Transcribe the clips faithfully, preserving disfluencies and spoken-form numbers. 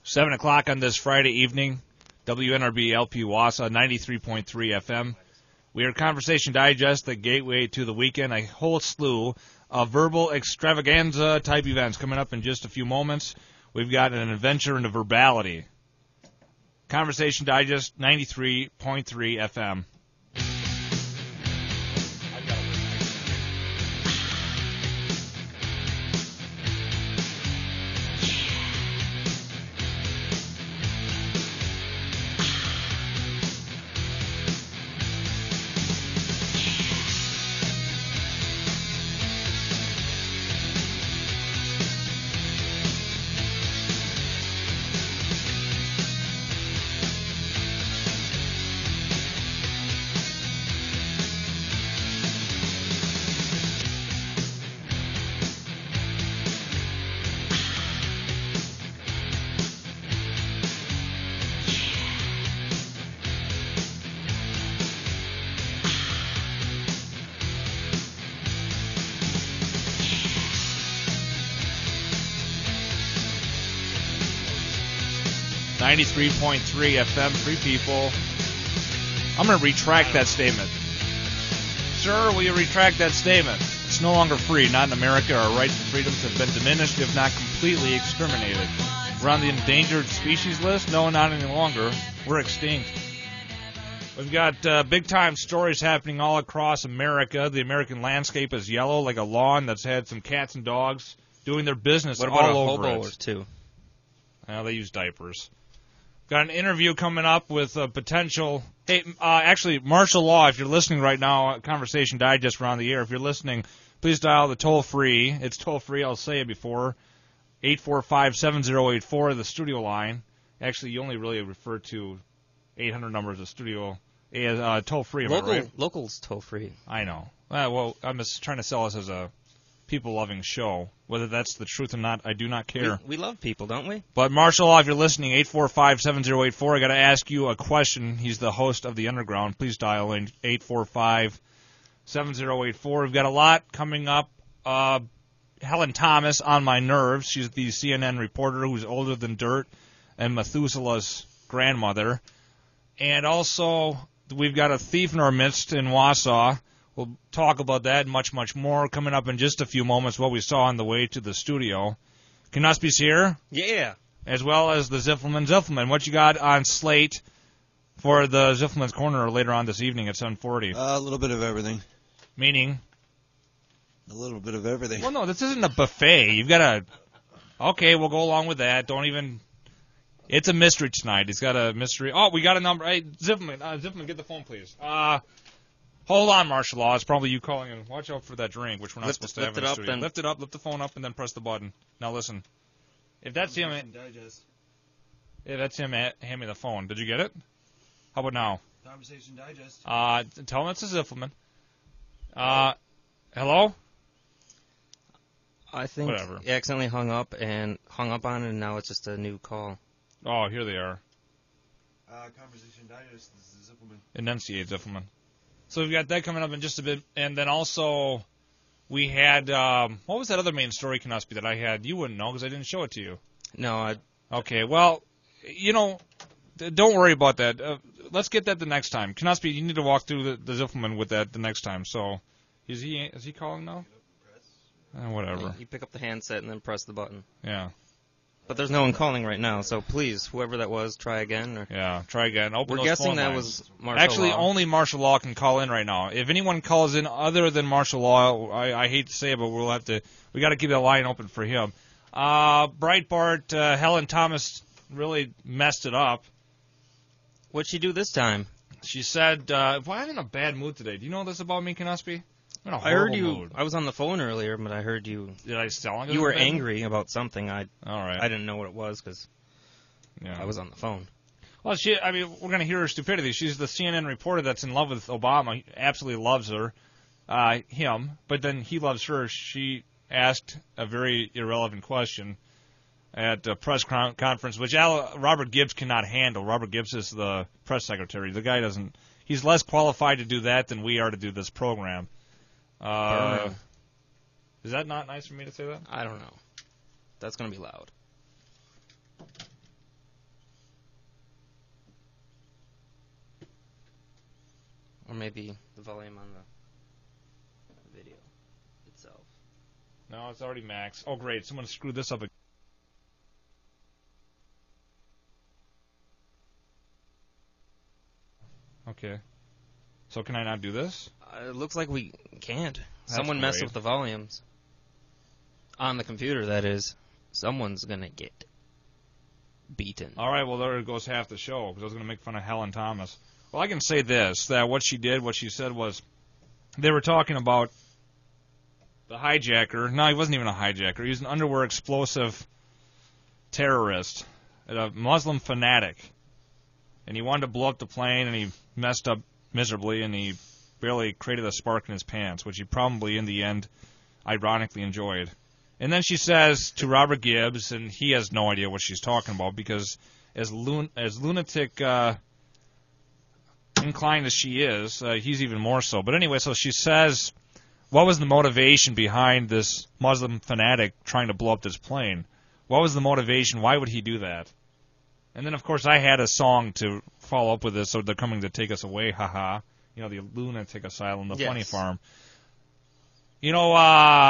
seven o'clock on this Friday evening, W N R B L P Wausau, ninety-three point three F M. We are Conversation Digest, the gateway to the weekend, a whole slew of verbal extravaganza-type events coming up in just a few moments. We've got an adventure into verbality. Conversation Digest, ninety-three point three F M. ninety-three point three F M, free people. I'm going to retract that statement. Sir, will you retract that statement? It's no longer free. Not in America. Our rights and freedoms have been diminished, if not completely exterminated. We're on the endangered species list? No, not any longer. We're extinct. We've got uh, big-time stories happening all across America. The American landscape is yellow, like a lawn that's had some cats and dogs doing their business what about all a over hobo it. or two? Well, they use diapers. Got an interview coming up with a potential... Hey, uh, actually, martial law, if you're listening right now, Conversation Digest around the air, if you're listening, please dial the toll-free. It's toll-free, I'll say it before. eight four five, seven oh eight four, the studio line. Actually, you only really refer to eight hundred numbers of studio. Uh, toll-free, am Local, I right? Local's toll-free. I know. Uh, well, I'm just trying to sell us as a people-loving show. Whether that's the truth or not, I do not care. We, we love people, don't we? But martial law, if you're listening, eight four five, seven oh eight four. I got to ask you a question. He's the host of the Underground. Please dial in eight four five, seven oh eight four. We've got a lot coming up. Uh, Helen Thomas on my nerves. She's the C N N reporter who's older than dirt and Methuselah's grandmother. And also, we've got a thief in our midst in Wausau. We'll talk about that and much, much more coming up in just a few moments, what we saw on the way to the studio. Knuspy's here. Yeah. As well as the Ziffelman. Ziffelman, what you got on slate for the Ziffelman's Corner later on this evening at seven forty? Uh, a little bit of everything. Meaning? A little bit of everything. Well, no, this isn't a buffet. You've got to... Okay, we'll go along with that. Don't even... It's a mystery tonight. He's got a mystery... Oh, we got a number. Hey, Ziffelman, uh, Ziffelman, get the phone, please. Uh... Hold on, martial law. It's probably you calling in. Watch out for that drink, which we're not Lift, supposed to lift have in it the up studio. and Lift it up, lift the phone up, and then press the button. Now listen. If that's him, Digest. if that's him, hand me the phone. Did you get it? How about now? Conversation Digest. Uh, tell him it's a Ziffelman. Uh, hello? I think Whatever. he accidentally hung up and hung up on it, and now it's just a new call. Oh, here they are. Uh, Conversation Digest. This is Ziffelman. Enunciate Ziffelman. So we've got that coming up in just a bit, and then also we had um, what was that other main story, Knuspy, that I had? You wouldn't know because I didn't show it to you. No, I. Okay, well, you know, d- don't worry about that. Uh, let's get that the next time. Knuspy, you need to walk through the, the Ziffelman with that the next time. So, is he is he calling now? Uh, whatever. You pick up the handset and then press the button. Yeah. But there's no one calling right now, so please, whoever that was, try again. Or... Yeah, try again. Open We're those guessing phone that lines. was martial Actually, law. only martial law can call in right now. If anyone calls in other than martial law, I, I hate to say it, but we'll have to. We got to keep that line open for him. Uh, Breitbart, uh, Helen Thomas really messed it up. What'd she do this time? She said, uh, "Well, I'm in a bad mood today. Do you know this about me, Knuspy? I'm in a I heard horrible you. mood. I was on the phone earlier, but I heard you. Did I sound like You I was were in a bad mood? angry about something. I. All right. I didn't know what it was because Yeah. I was on the phone. Well, she. I mean, we're going to hear her stupidity. She's the C N N reporter that's in love with Obama. He absolutely loves her, uh, him. But then he loves her. She asked a very irrelevant question at a press con- conference, which Al- Robert Gibbs cannot handle. Robert Gibbs is the press secretary. The guy doesn't. He's less qualified to do that than we are to do this program. Uh, Burn. is that not nice for me to say that? I don't know. That's gonna be loud. maybe the volume on the video itself. No, it's already max. Oh, great. Someone screwed this up again. Okay. So can I not do this? Uh, it looks like we can't. That's Someone messed great. with the volumes. On the computer, that is. Someone's gonna get beaten. All right, well, there goes half the show, because I was going to make fun of Helen Thomas. Well, I can say this, that what she did, what she said was, they were talking about the hijacker. No, he wasn't even a hijacker. He was an underwear explosive terrorist, a Muslim fanatic. And he wanted to blow up the plane, and he messed up miserably, and he barely created a spark in his pants, which he probably, in the end, ironically enjoyed. And then she says to Robert Gibbs, and he has no idea what she's talking about, because as lun- as lunatic uh, inclined as she is, uh, he's even more so. But anyway, so she says, what was the motivation behind this Muslim fanatic trying to blow up this plane? What was the motivation? Why would he do that? And then, of course, I had a song to follow up with this, so they're coming to take us away, haha. You know, the lunatic asylum, the Yes. funny farm. You know, uh,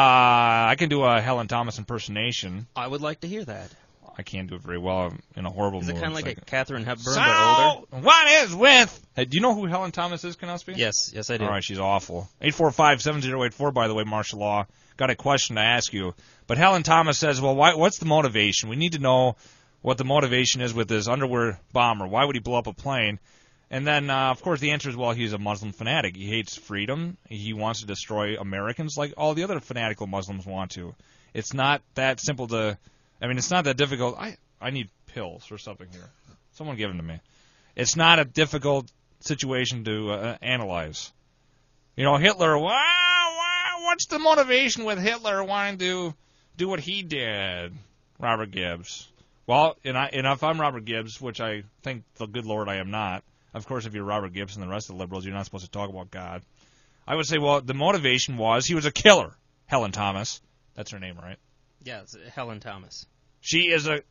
I can do a Helen Thomas impersonation. I would like to hear that. I can't do it very well. I'm in a horrible Is it mood. kind of like It's a Katherine Hepburn, so, but older? what is with... Hey, do you know who Helen Thomas is, Knospi? Yes, yes, I do. All right, she's awful. eight four five, seven zero eight four, by the way, martial law. Got a question to ask you. But Helen Thomas says, well, why, what's the motivation? We need to know what the motivation is with this underwear bomber. Why would he blow up a plane? And then, uh, of course, the answer is, well, he's a Muslim fanatic. He hates freedom. He wants to destroy Americans like all the other fanatical Muslims want to. It's not that simple to... I mean, it's not that difficult. I, I need pills or something here. Someone give them to me. It's not a difficult situation to uh, analyze. You know, Hitler, wow, wow, what's the motivation with Hitler wanting to do what he did? Robert Gibbs. Well, and, I, and if I'm Robert Gibbs, which I think the good Lord I am not, of course, if you're Robert Gibbs and the rest of the liberals, you're not supposed to talk about God. I would say, well, the motivation was he was a killer. Helen Thomas. That's her name, right? Yeah, it's Helen Thomas. She is a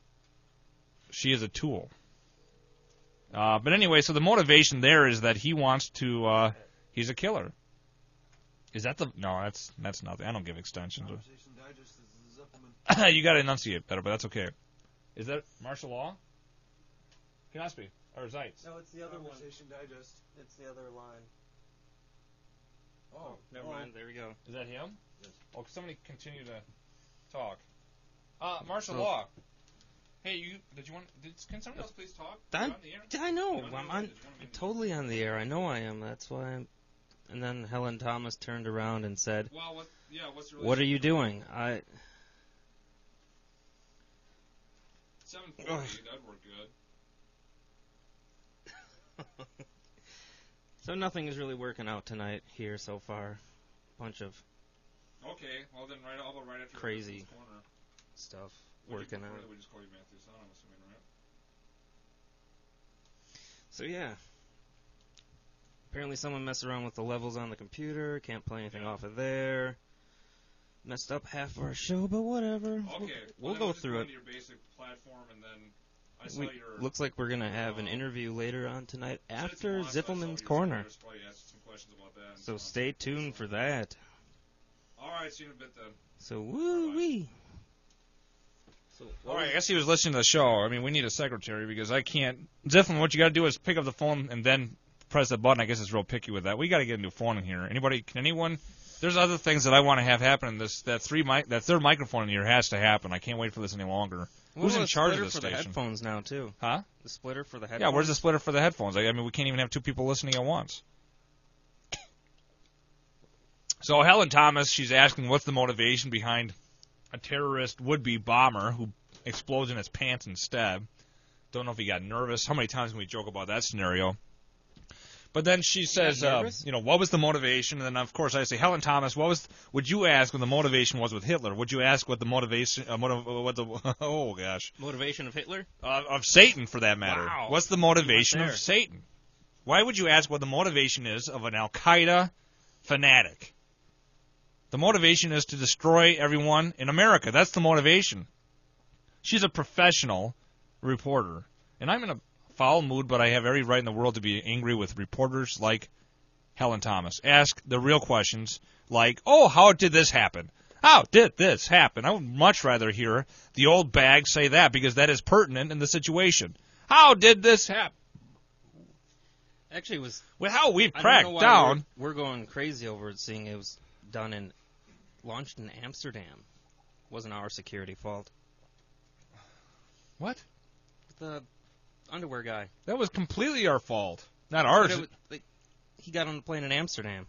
she is a tool. Uh, but anyway, so the motivation there is that he wants to. Uh, he's a killer. Is that the? No, that's that's nothing. I don't give extensions. Conversation Digest is the Zippelman. You got to enunciate better, but that's okay. Is that martial law? Knospi or Zeitz? No, it's the Conversation Digest. It's the other line. Oh, Never mind. There we go. Is that him? Yes. Oh, somebody continue to talk. Uh, martial So- law. Hey, you did you want? Did, can someone else please talk? I'm, You're on the air? I know. You wanna I'm be on, Did you wanna be- totally on the air. I know I am. That's why I'm. And then Helen Thomas turned around and said, Well, what? Yeah, what's the "What are you relationship? doing?" I. Seven forty. That'd work good. So nothing is really working out tonight here so far. Bunch of Okay, well then, right. I'll go right after Crazy. the corner. stuff Would you working prefer out. that we just call you Matthew Son, I'm assuming, right? So yeah. Apparently someone messed around with the levels on the computer. Can't play anything Yeah. off of there. Messed up half of our show, but whatever. Okay. We'll, well, we'll then go just through it. into your basic platform, and then I saw We, your. looks like we're gonna have an uh, interview later on tonight said some after lots, I saw Zippelman's your Corner. Twitter, so I asked some questions about that and So on. stay tuned for that. All right, see you in a bit then. So woo wee. So All right, I guess he was listening to the show. I mean, we need a secretary because I can't. Ziffman, what you got to do is pick up the phone and then press the button. I guess it's real picky with that. We got to get a new phone in here. Anybody? Can anyone? There's other things that I want to have happen. This that three mic that third microphone in here has to happen. I can't wait for this any longer. What Who's about in a charge of splitter this for the station? headphones now too? Huh? The splitter for the headphones. Yeah, where's the splitter for the headphones? I, I mean, we can't even have two people listening at once. So Helen Thomas, she's asking what's the motivation behind a terrorist would-be bomber who explodes in his pants instead. Don't know if he got nervous. How many times can we joke about that scenario? But then she says, uh, nervous? you know, what was the motivation? And then, of course, I say, Helen Thomas, what was? Would you ask what the motivation was with Hitler? Would you ask what the motivation? Uh, motiv- what the? Oh gosh, Motivation of Hitler? uh, of Satan for that matter. Wow. What's the motivation You of went there. Satan? Why would you ask what the motivation is of an Al Qaeda fanatic? The motivation is to destroy everyone in America. That's the motivation. She's a professional reporter, and I'm in a foul mood, but I have every right in the world to be angry with reporters like Helen Thomas. Ask the real questions like, oh, how did this happen? How did this happen? I would much rather hear the old bag say that because that is pertinent in the situation. How did this happen? Actually, it was. With how we've I don't cracked know why down. We're, we're going crazy over it, seeing it was done in, launched in Amsterdam. Wasn't our security fault. What? The underwear guy. That was completely our fault. Not ours. But it was, like, he got on the plane in Amsterdam.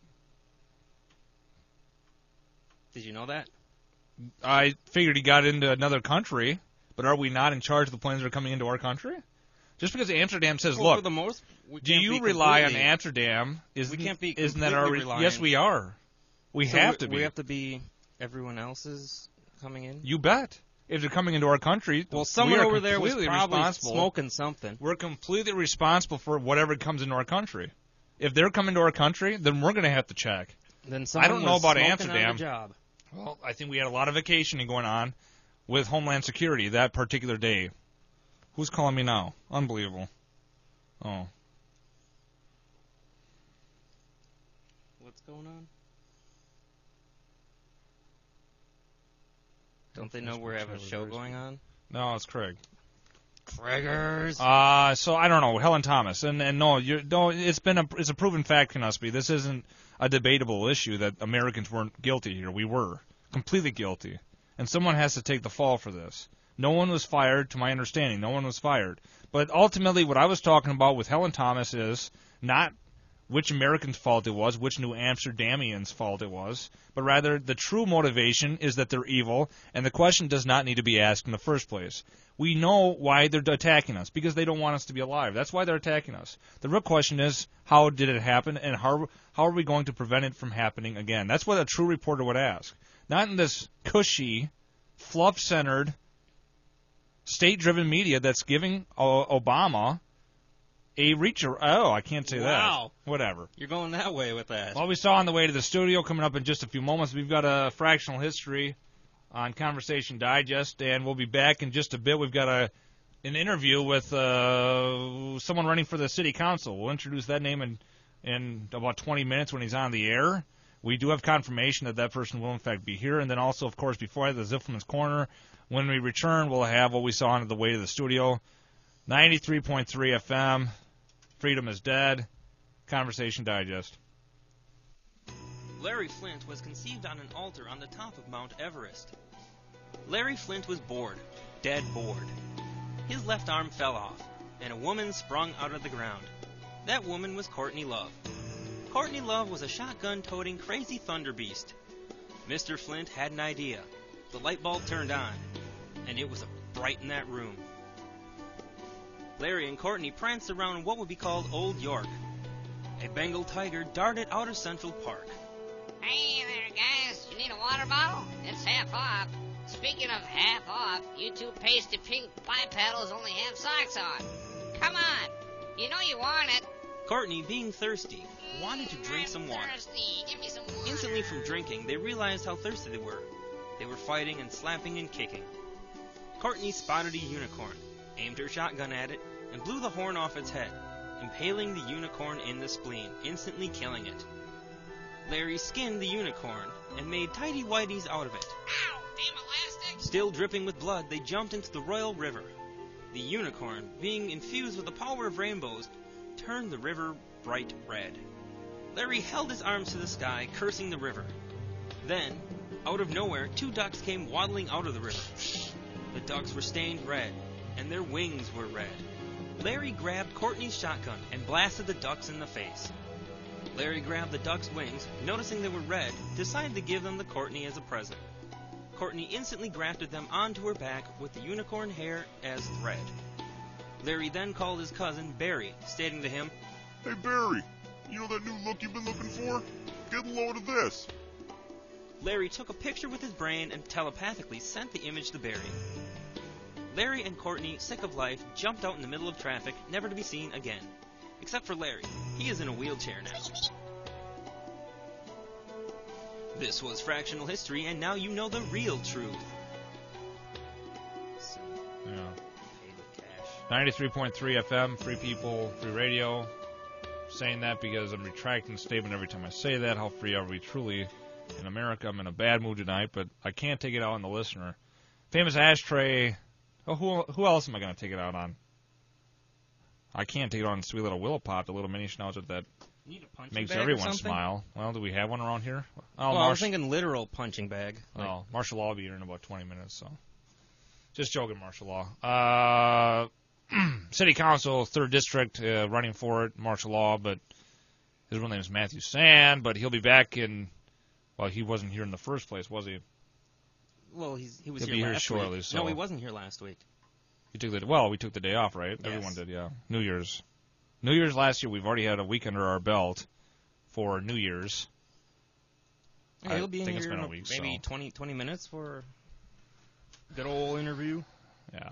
Did you know that? I figured he got into another country, but are we not in charge of the planes that are coming into our country? Just because Amsterdam says, Well, look, for the most, we do can't you be rely on completely- Amsterdam? Isn't, We can't be Isn't that our? completely Yes, reliant. we are. We So have we, to be. We have to be everyone else's coming in. You bet. If they're coming into our country, Well, we someone are over there was completely probably responsible. smoking something. We're completely responsible for whatever comes into our country. If they're coming to our country, then we're going to have to check. Then someone don't know was about smoking Amsterdam. On the job. Well, I think we had a lot of vacationing going on with Homeland Security that particular day. Who's calling me now? Unbelievable. Oh. What's going on? Don't they know we have a show going on? No, it's Craig. Craigers. Uh, so I don't know, Helen Thomas, and and no, you no, it's been a it's a proven fact, Canusby. This isn't a debatable issue that Americans weren't guilty here. We were completely guilty, and someone has to take the fall for this. No one was fired, to my understanding. No one was fired. But ultimately, what I was talking about with Helen Thomas is not which Americans' fault it was, which New Amsterdamians' fault it was, but rather the true motivation is that they're evil, and the question does not need to be asked in the first place. We know why they're attacking us, because they don't want us to be alive. That's why they're attacking us. The real question is, how did it happen, and how, how are we going to prevent it from happening again? That's what a true reporter would ask. Not in this cushy, fluff-centered, state-driven media that's giving uh, Obama a reacher. Oh, I can't say Wow. that. Whatever. You're going that way with that. Well, we saw on the way to the studio coming up in just a few moments. We've got a fractional history on Conversation Digest, and we'll be back in just a bit. We've got a an interview with uh, someone running for the city council. We'll introduce that name in, in about twenty minutes when he's on the air. We do have confirmation that that person will, in fact, be here. And then also, of course, before I have the Ziffelman's Corner, when we return, we'll have what we saw on the way to the studio. ninety-three point three F M, Freedom is Dead, Conversation Digest. Larry Flint was conceived on an altar on the top of Mount Everest. Larry Flint was bored, dead bored. His left arm fell off, and a woman sprung out of the ground. That woman was Courtney Love. Courtney Love was a shotgun-toting crazy thunder beast. Mister Flint had an idea. The light bulb turned on, and it was bright in that room. Larry and Courtney pranced around what would be called Old York. A Bengal tiger darted out of Central Park. Hey there, guys. You need a water bottle? It's half off. Speaking of half off, you two pasty pink bipedals only have socks on. Come on. You know you want it. Courtney, being thirsty, wanted to drink I'm some water. thirsty. Give me some water. Instantly from drinking, they realized how thirsty they were. They were fighting and slapping and kicking. Courtney spotted a unicorn, aimed her shotgun at it, and blew the horn off its head, impaling the unicorn in the spleen, instantly killing it. Larry skinned the unicorn and made tighty-whities out of it. Ow, damn elastic. Still dripping with blood, they jumped into the Royal River. The unicorn, being infused with the power of rainbows, turned the river bright red. Larry held his arms to the sky, cursing the river. Then, out of nowhere, two ducks came waddling out of the river. The ducks were stained red, and their wings were red. Larry grabbed Courtney's shotgun and blasted the ducks in the face. Larry grabbed the ducks' wings, noticing they were red, decided to give them to Courtney as a present. Courtney instantly grafted them onto her back with the unicorn hair as thread. Larry then called his cousin Barry, stating to him, Hey Barry, you know that new look you've been looking for? Get a load of this. Larry took a picture with his brain and telepathically sent the image to Barry. Larry and Courtney, sick of life, jumped out in the middle of traffic, never to be seen again. Except for Larry. He is in a wheelchair now. This was Fractional History, and now you know the real truth. Yeah. Paid with cash. ninety-three point three F M, free people, free radio. saying that because I'm retracting the statement every time I say that. How free are we truly in America? I'm in a bad mood tonight, but I can't take it out on the listener. Famous ashtray. Oh, who who else am I going to take it out on? I can't take it on Sweet Little Willow Pop, the little mini schnauzer that Need a punching makes bag or everyone something? smile. Well, do we have one around here? Oh, well, I was Marsh- thinking literal punching bag. Like, oh, martial law will be here in about twenty minutes, so. Just joking, martial law. Uh, City Council, third District, uh, running for it, martial law, but his real name is Matthew Sand, but he'll be back in, well, he wasn't here in the first place, was he? well, he's, he was He'll here be here last shortly, week. so- No, he wasn't here last week. He took the, well, we took the day off, right? Yes. Everyone did, yeah. New Year's. New Year's last year, we've already had a week under our belt for New Year's. Yeah, I he'll be in think it's here been a in week, maybe so. twenty, twenty minutes for a good old interview. Yeah.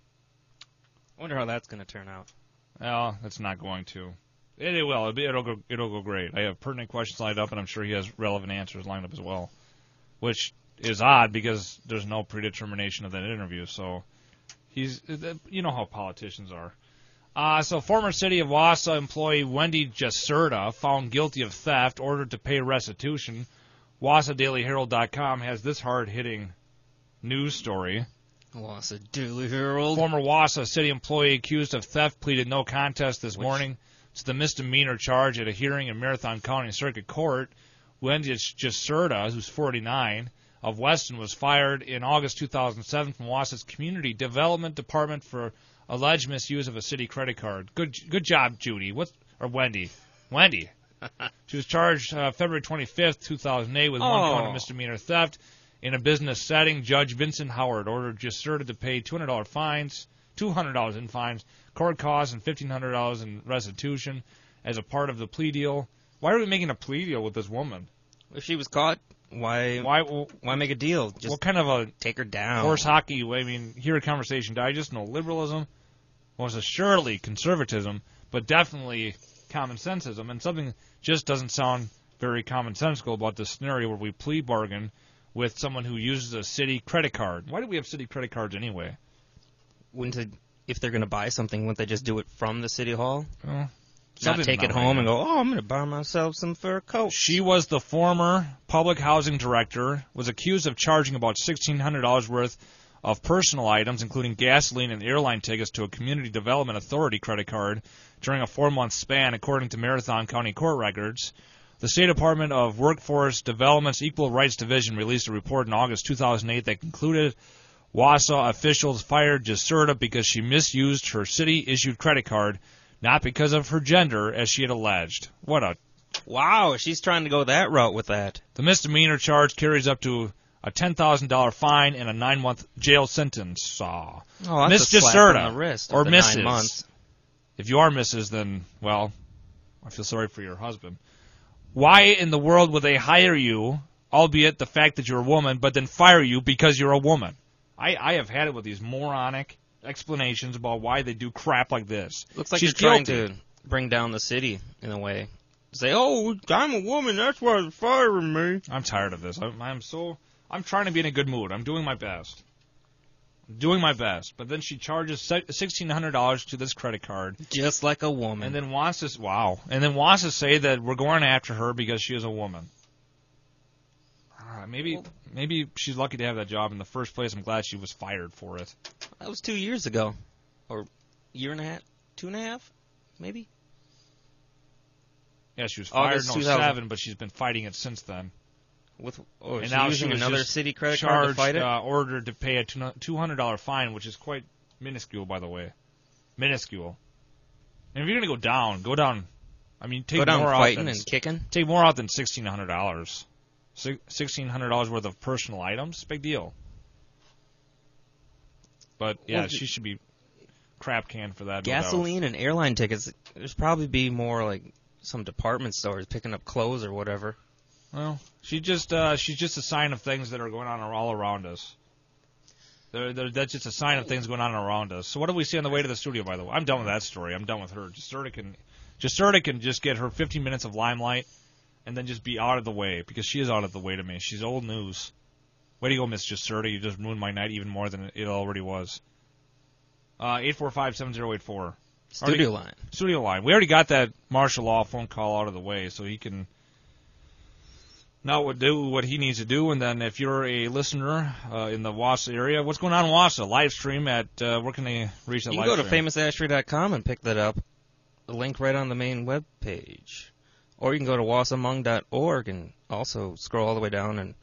I wonder how that's going to turn out. Well, it's not going to. It, it will. It'll, be, it'll go. It'll go great. I have pertinent questions lined up, and I'm sure he has relevant answers lined up as well, which is odd because there's no predetermination of that interview. So he's, you know how politicians are. Uh, so former City of Wausau employee Wendy Jasurda found guilty of theft, ordered to pay restitution. Wausau Daily Herald dot com has this hard-hitting news story. Wausau Daily Herald. Former Wausau City employee accused of theft pleaded no contest this Which- morning to the misdemeanor charge at a hearing in Marathon County Circuit Court. Wendy Jasurda, who's forty-nine, of Weston, was fired in August two thousand seven from Wausau's Community Development Department for alleged misuse of a city credit card. Good good job, Judy. What or Wendy? Wendy. She was charged uh, February twenty-fifth, two thousand eight with one Oh. count of misdemeanor theft. In a business setting, Judge Vincent Howard ordered Jasurda to pay two hundred dollars fines, two hundred dollars in fines, court costs, and fifteen hundred dollars in restitution as a part of the plea deal. Why are we making a plea deal with this woman? If she was caught, why Why? Well, why make a deal? Just what kind of a take her down. horse hockey? I mean, here at Conversation Digest, no liberalism, was assuredly conservatism, but definitely common sensism, and something just doesn't sound very commonsensical about this scenario where we plea bargain with someone who uses a city credit card. Why do we have city credit cards anyway? Wouldn't they, if they're going to buy something, wouldn't they just do it from the city hall? Well, Not something's take it not right home here. and go, oh, I'm going to buy myself some fur coat. She was the former public housing director, was accused of charging about sixteen hundred dollars worth of personal items, including gasoline and airline tickets, to a Community Development Authority credit card during a four-month span, according to Marathon County court records. The State Department of Workforce Development's Equal Rights Division released a report in August two thousand eight that concluded Wausau officials fired Jasurda because she misused her city-issued credit card, not because of her gender, as she had alleged. What a... Wow, she's trying to go that route with that. The misdemeanor charge carries up to a ten thousand dollars fine and a nine-month jail sentence. Aw. Oh, that's Miss a slap Jasurda, on the wrist or of the Missus nine months. If you are Missus, then, well, I feel sorry for your husband. Why in the world would they hire you, albeit the fact that you're a woman, but then fire you because you're a woman? I, I have had it with these moronic explanations about why they do crap like this. Looks like She's you're trying guilty. to bring down the city in a way. Say, oh, I'm a woman, that's why they're firing me. I'm tired of this. I'm, I'm so... I'm trying to be in a good mood. I'm doing my best. I'm doing my best. But then she charges sixteen hundred dollars to this credit card. Just like a woman. And then wants to... Wow. And then wants to say that we're going after her because she is a woman. Uh, maybe Well- maybe she's lucky to have that job in the first place. I'm glad she was fired for it. That was two years ago. Or year and a half? Two and a half? Maybe? Yeah, she was fired August in two oh thousand. seven, but she's been fighting it since then. With oh, And she's now using she was another just city credit card to charged, fight it? uh, ordered to pay a two hundred dollars fine, which is quite minuscule, by the way. Minuscule. And if you're going to go down, go down. I mean, take Go down more out fighting than, and kicking? take more out than sixteen hundred dollars. sixteen hundred dollars worth of personal items? Big deal. But, yeah, Well, she should be crap canned for that. no doubt. Gasoline and airline tickets, there's probably be more like some department stores picking up clothes or whatever. Well, she just uh, she's just a sign of things that are going on all around us. They're, they're, that's just a sign of things going on around us. So what do we see on the way to the studio, by the way? I'm done with that story. I'm done with her. Jasurda can, Jasurda can just get her fifteen minutes of limelight and then just be out of the way, because she is out of the way to me. She's old news. Way to go, Miss Jasurda. You just ruined my night even more than it already was. Uh, eight four five, seven zero eight four. Studio Already- line. Studio line. We already got that martial law phone call out of the way, so he can now would do what he needs to do. And then if you're a listener uh, in the Wausau area, what's going on in Wausau? Live stream at, uh, where can they reach that You live can go to stream? famous ashtray dot com and pick that up. The link right on the main web page. Or you can go to wasamung dot org and also scroll all the way down and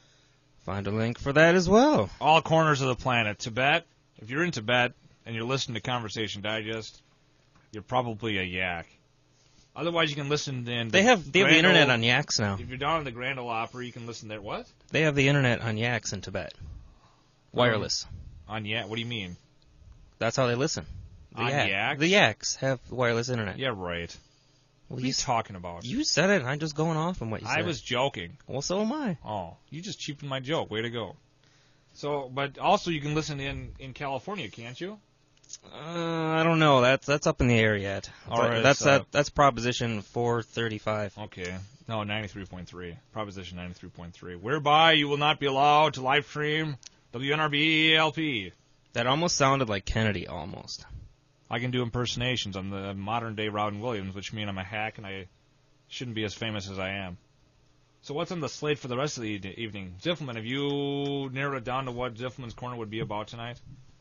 find a link for that as well. All corners of the planet. Tibet, if you're in Tibet and you're listening to Conversation Digest, you're probably a yak. Otherwise, you can listen in. They have they have the Grand internet Ole- on Yaks now. If you're down in the Grand Ole Opry, you can listen there. What? They have the internet on Yaks in Tibet. Wireless. On Yak? What do you mean? That's how they listen. The On Yak- Yaks? The Yaks have wireless internet. Yeah, right. Well, What are you, you talking about? you said it, and I'm just going off on what you said. I was joking. Well, so am I. Oh, you just cheapened my joke. Way to go. So, but also you can listen in, in California, can't you? Uh, I don't know. That's that's up in the air yet. All But right, that's uh, that. That's Proposition four thirty-five. Okay. No, ninety-three point three. Proposition ninety-three point three. Whereby you will not be allowed to live stream W N R B L P. That almost sounded like Kennedy, almost. I can do impersonations. I'm the modern-day Robin Williams, which means I'm a hack and I shouldn't be as famous as I am. So what's on the slate for the rest of the e- evening? Ziffelman, have you narrowed it down to what Ziffelman's Corner would be about tonight?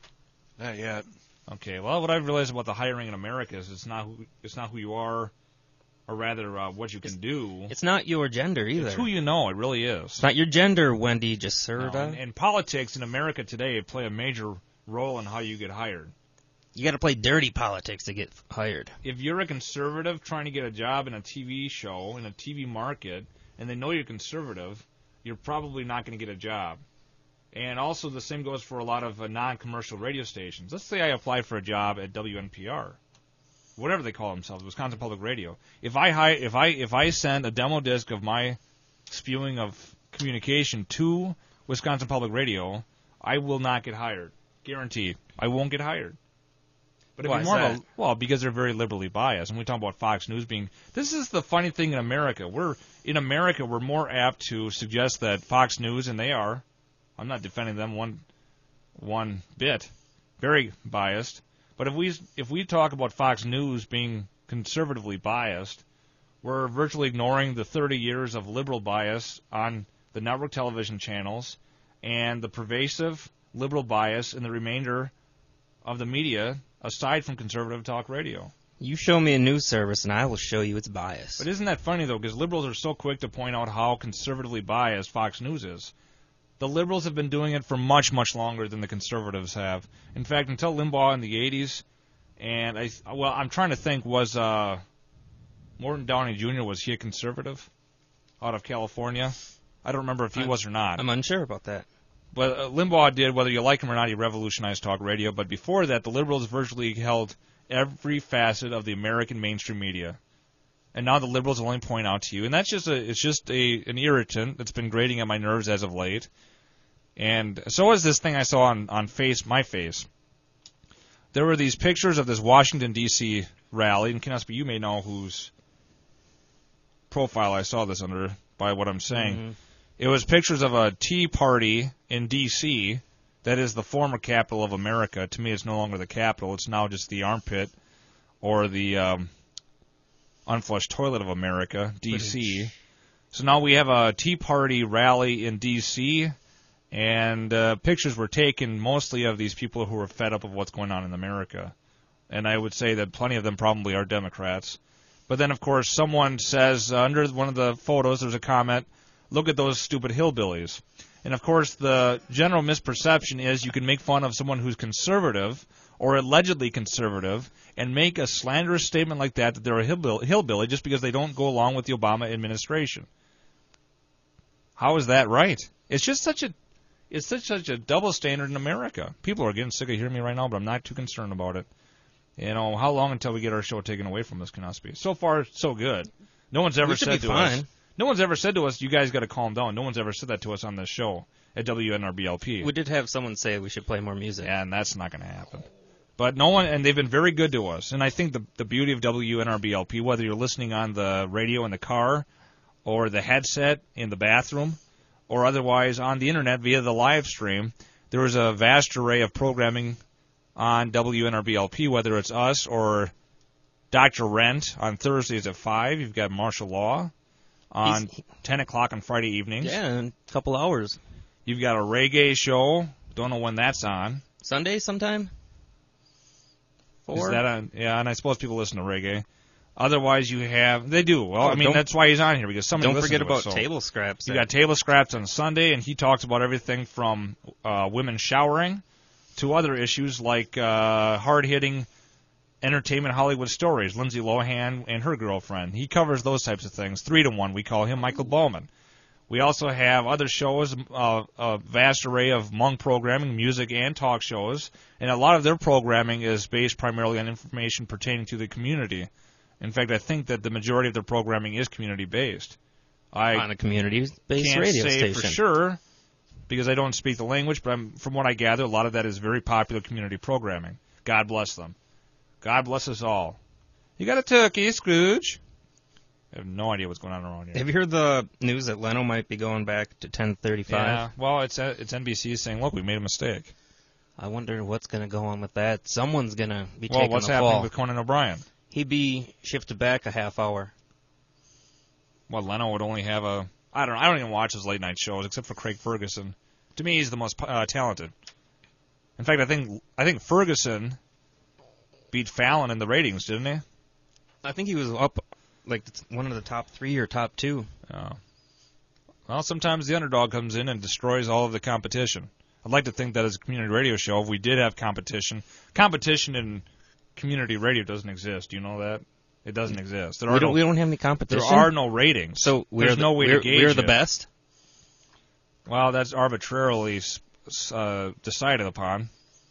Not yet. Okay, well, what I've realized about the hiring in America is it's not who, it's not who you are, or rather uh, what you can do. It's not your gender either. It's who you know. It really is. It's not your gender, Wendy No, Jasurda. and, and politics in America today play a major role in how you get hired. You got to play dirty politics to get hired. If you're a conservative trying to get a job in a T V show, in a T V market, and they know you're conservative, you're probably not going to get a job. And also the same goes for a lot of uh, non-commercial radio stations. Let's say I apply for a job at W N P R, whatever they call themselves, Wisconsin Public Radio. If I hi- if I if I send a demo disc of my spewing of communication to Wisconsin Public Radio, I will not get hired. Guaranteed. I won't get hired. But if Why you're is more of that? a, well, because they're very liberally biased, and we talk about Fox News being. This is the funny thing in America. We're in America, we're more apt to suggest that Fox News, and they are. I'm not defending them one, one bit. Very biased. But if we if we talk about Fox News being conservatively biased, we're virtually ignoring the thirty years of liberal bias on the network television channels and the pervasive liberal bias in the remainder of the media, aside from conservative talk radio. You show me a news service, and I will show you its bias. But isn't that funny, though, because liberals are so quick to point out how conservatively biased Fox News is. The liberals have been doing it for much, much longer than the conservatives have. In fact, until Limbaugh in the eighties, and I, well, I'm trying to think, was uh, Morton Downey Junior, was he a conservative out of California? I don't remember if he I'm- was or not. I'm unsure about that. But uh, Limbaugh did, whether you like him or not, he revolutionized talk radio. But before that, the liberals virtually held every facet of the American mainstream media. And now the liberals will only point out to you, and that's just a, it's just a an irritant that's been grating on my nerves as of late. And so is this thing I saw on, on face, my face. There were these pictures of this Washington, D C rally, and Knospi, you may know whose profile I saw this under by what I'm saying. Mhm. It was pictures of a Tea Party in D C that is the former capital of America. To me, it's no longer the capital. It's now just the armpit or the um, unflushed toilet of America, D C. So now we have a Tea Party rally in D C, and uh, pictures were taken mostly of these people who were fed up of what's going on in America. And I would say that plenty of them probably are Democrats. But then, of course, someone says, uh, under one of the photos, there's a comment, look at those stupid hillbillies. And, of course, the general misperception is you can make fun of someone who's conservative or allegedly conservative and make a slanderous statement like that, that they're a hillbilly, hillbilly just because they don't go along with the Obama administration. How is that right? It's just such a it's such, such a double standard in America. People are getting sick of hearing me right now, but I'm not too concerned about it. You know, how long until we get our show taken away from us, Knospi? So far, so good. No one's ever We should said be to us. fine. No one's ever said to us, you guys got to calm down. No one's ever said that to us on this show at W N R B L P. We did have someone say we should play more music. Yeah, and that's not going to happen. But no one, and they've been very good to us. And I think the the beauty of W N R B L P, whether you're listening on the radio in the car, or the headset in the bathroom, or otherwise on the internet via the live stream, there is a vast array of programming on W N R B L P, whether it's us or Doctor Rent on Thursdays at five. You've got Martial Law on He's- ten o'clock on Friday evenings. Yeah, in a couple hours. You've got a reggae show. Don't know when that's on. Sunday sometime? Four? Is that on? Yeah, and I suppose people listen to reggae. Otherwise, you have they do. Well, Oh, I mean don't- that's why he's on here because somebody Don't listens forget to about it, so. table scraps. You got Table Scraps on Sunday, and he talks about everything from uh, women showering to other issues like uh, hard-hitting entertainment Hollywood stories. Lindsay Lohan and her girlfriend. He covers those types of things. Three to one, we call him Michael Bowman. We also have other shows, uh, a vast array of Hmong programming, music, and talk shows, and a lot of their programming is based primarily on information pertaining to the community. In fact, I think that the majority of their programming is community-based. I on a community-based can't radio say station. for sure because I don't speak the language, but I'm, from what I gather, a lot of that is very popular community programming. God bless them. God bless us all. You got a turkey, Scrooge? I have no idea what's going on around here. Have you heard the news that Leno might be going back to ten thirty-five? Yeah, well, it's uh, it's N B C saying, look, we made a mistake. I wonder what's going to go on with that. Someone's going to be Well, taking what's the happening fall. with Conan O'Brien? He'd be shifted back a half hour. Well, Leno would only have a... I don't know. I don't even watch his late-night shows except for Craig Ferguson. To me, he's the most uh, talented. In fact, I think I think Ferguson beat Fallon in the ratings, didn't he? I think he was up like one of the top three or top two. Oh. Well, sometimes the underdog comes in and destroys all of the competition. I'd like to think that as a community radio show, if we did have competition, competition in community radio doesn't exist. Do you know that? It doesn't exist. There We are don't, no, we don't have any competition. there are no ratings. So we're there's the, no way we're, to gauge we're the it. best. Well, that's arbitrarily uh, decided upon.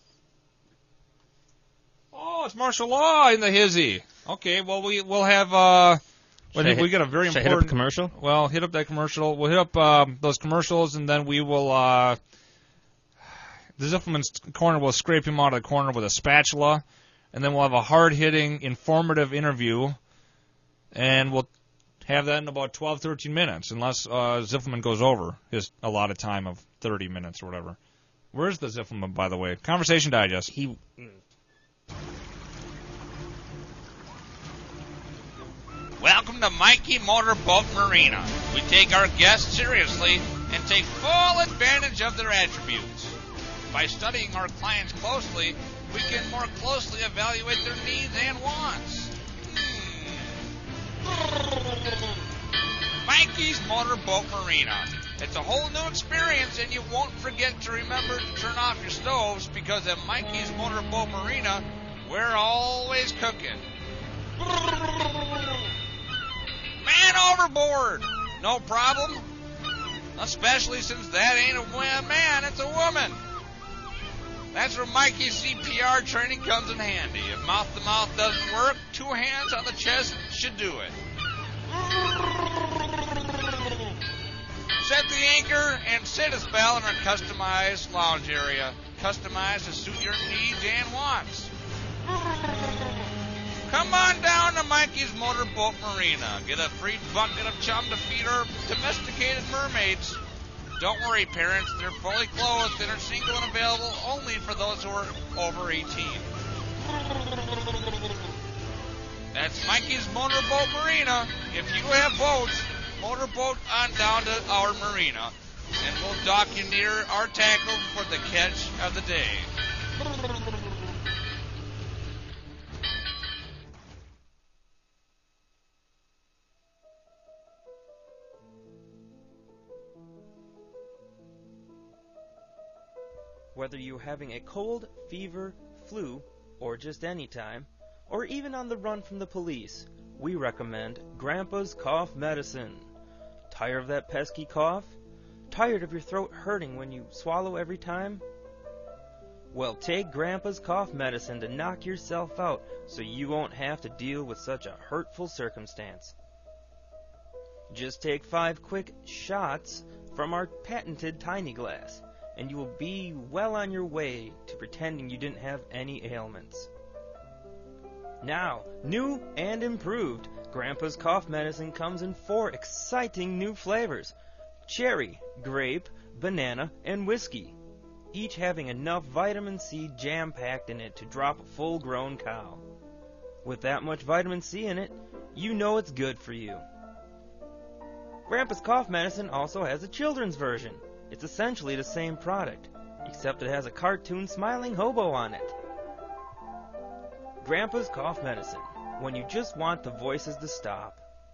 Oh, it's martial law in the hizzy. Okay, well we we'll have. Uh, Should we I hit- got a very should I hit up a important commercial? Well, hit up that commercial. We'll hit up um, those commercials, and then we will. Uh, the Ziffelman's corner will scrape him out of the corner with a spatula, and then we'll have a hard-hitting, informative interview, and we'll have that in about twelve, thirteen minutes, unless uh, Ziffelman goes over his allotted time of thirty minutes or whatever. Where's the Ziffelman, by the way? Conversation Digest. He. Welcome to Mikey Motorboat Marina. We take our guests seriously and take full advantage of their attributes. By studying our clients closely, we can more closely evaluate their needs and wants. Hmm. Mikey's Motorboat Marina. It's a whole new experience, and you won't forget to remember to turn off your stoves because at Mikey's Motorboat Marina, we're always cooking. Man overboard! No problem. Especially since that ain't a wa- man, it's a woman. That's where Mikey's C P R training comes in handy. If mouth-to-mouth doesn't work, two hands on the chest should do it. Set the anchor and sit a spell in our customized lounge area. Customized to suit your needs and wants. Come on down to Mikey's Motorboat Marina. Get a free bucket of chum to feed our domesticated mermaids. Don't worry, parents. They're fully clothed and are single and available only for those who are over eighteen. That's Mikey's Motorboat Marina. If you have boats, motorboat on down to our marina, and we'll dock you near our tackle for the catch of the day. Whether you're having a cold, fever, flu, or just any time, or even on the run from the police, we recommend Grandpa's Cough Medicine. Tired of that pesky cough? Tired of your throat hurting when you swallow every time? Well, take Grandpa's Cough Medicine to knock yourself out so you won't have to deal with such a hurtful circumstance. Just take five quick shots from our patented Tiny Glass, and you will be well on your way to pretending you didn't have any ailments. Now, new and improved, Grandpa's Cough Medicine comes in four exciting new flavors: cherry, grape, banana, and whiskey. each having enough vitamin C jam-packed in it to drop a full-grown cow. With that much vitamin C in it, you know it's good for you. Grandpa's Cough Medicine also has a children's version. It's essentially the same product, except it has a cartoon smiling hobo on it. Grandpa's Cough Medicine, when you just want the voices to stop.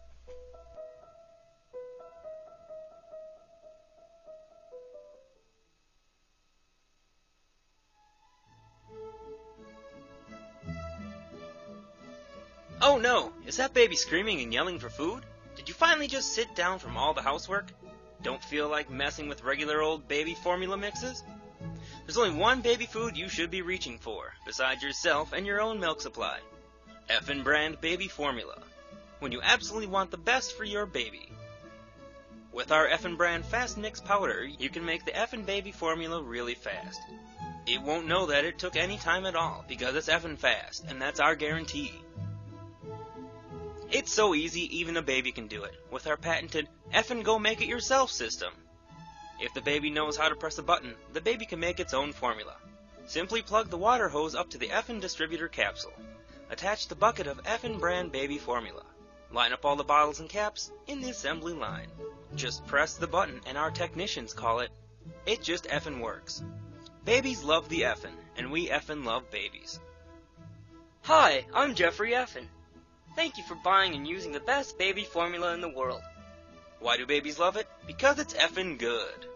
Oh no! Is that baby screaming and yelling for food? Did you finally just sit down from all the housework? Don't feel like messing with regular old baby formula mixes? There's only one baby food you should be reaching for, besides yourself and your own milk supply. Effin' brand baby formula. When you absolutely want the best for your baby. With our Effin' brand fast mix powder, you can make the Effin' baby formula really fast. It won't know that it took any time at all, because it's effin' fast, and that's our guarantee. It's so easy, even a baby can do it, with our patented Effin' Go Make It Yourself system. If the baby knows how to press a button, the baby can make its own formula. Simply plug the water hose up to the Effin' distributor capsule. Attach the bucket of Effin' brand baby formula. Line up all the bottles and caps in the assembly line. Just press the button and our technicians call it, it just effin' works. Babies love the Effin', and we effin' love babies. Hi, I'm Jeffrey Effin. Thank you for buying and using the best baby formula in the world. Why do babies love it? Because it's effing good.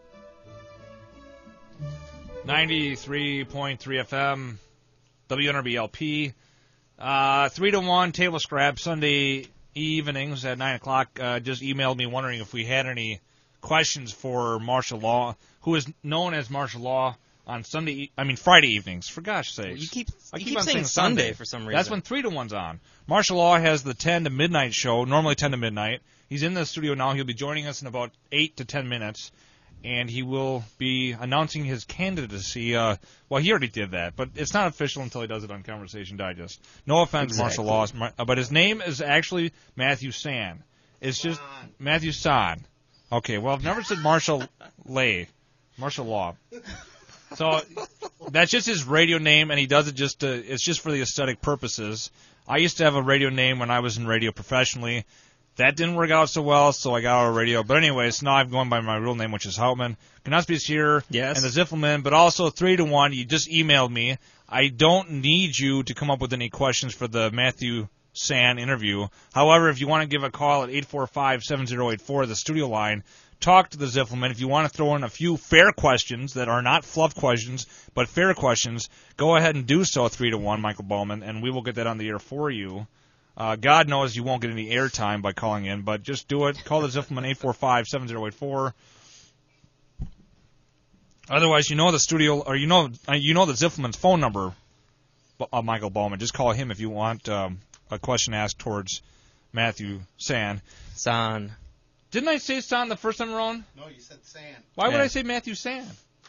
ninety-three point three F M, W N R B L P. Uh, three to one table scrap Sunday evenings at nine o'clock. Uh, just emailed me wondering if we had any questions for Martial Law, who is known as Martial Law on Sunday, e- I mean Friday evenings. For gosh sakes, You keep, I you keep keep on saying saying Sunday, Sunday for some reason. That's when three to one's on. Martial Law has the ten to midnight show, normally ten to midnight. He's in the studio now. He'll be joining us in about eight to ten minutes, and he will be announcing his candidacy. Uh, well, he already did that, but it's not official until he does it on Conversation Digest. No offense, Exactly. Martial Law, but his name is actually Matthew San. It's just Matthew San. Okay, well, I've never said Martial Lay, Martial Law. So that's just his radio name, and he does it just to, it's just for the aesthetic purposes. I used to have a radio name when I was in radio professionally. That didn't work out so well, so I got out of radio. But anyways, now I'm going by my real name, which is Houtman. Gillespie's here, Yes. and the Ziffelman, but also three to one. You just emailed me. I don't need you to come up with any questions for the Matthew San interview. However, if you want to give a call at eight four five, seven zero eight four, the studio line, talk to the Ziffelman. If you want to throw in a few fair questions that are not fluff questions, but fair questions, go ahead and do so, three to one, Michael Bowman, and we will get that on the air for you. Uh, God knows you won't get any airtime by calling in, but just do it. Call the Ziffelman, eight four five, seven zero eight four. Otherwise, you know the studio, or you know uh, you know the Ziffelman's phone number, uh, Michael Bowman. Just call him if you want um, a question asked towards Matthew San. San. Didn't I say San the first time around? No, you said San. Why would Yeah. I say Matthew San?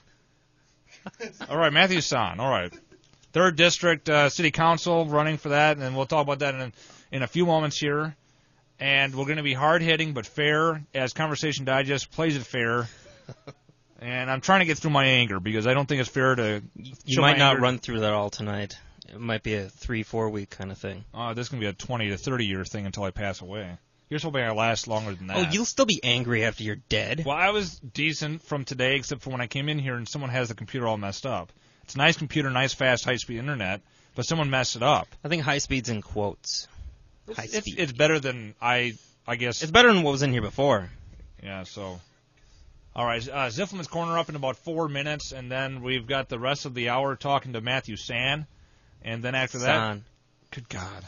All right, Matthew San. All right. Third District uh, City Council running for that, and we'll talk about that in, in a few moments here. And we're going to be hard-hitting but fair, as Conversation Digest plays it fair. And I'm trying to get through my anger, because I don't think it's fair to You show might my not anger. run through that all tonight. It might be a three, four week kind of thing. Uh, this is going to be a twenty to thirty year thing until I pass away. Here's hoping I last longer than that. Oh, you'll still be angry after you're dead? Well, I was decent from today, except for when I came in here and someone has the computer all messed up. It's a nice computer, nice, fast, high-speed internet, but someone messed it up. I think high speed's in quotes. High It's, speed. it's better than I, I guess. It's better than what was in here before. Yeah. So, all right. Uh, Ziffelman's Corner up in about four minutes, and then we've got the rest of the hour talking to Matthew San, and then after that, San. good God.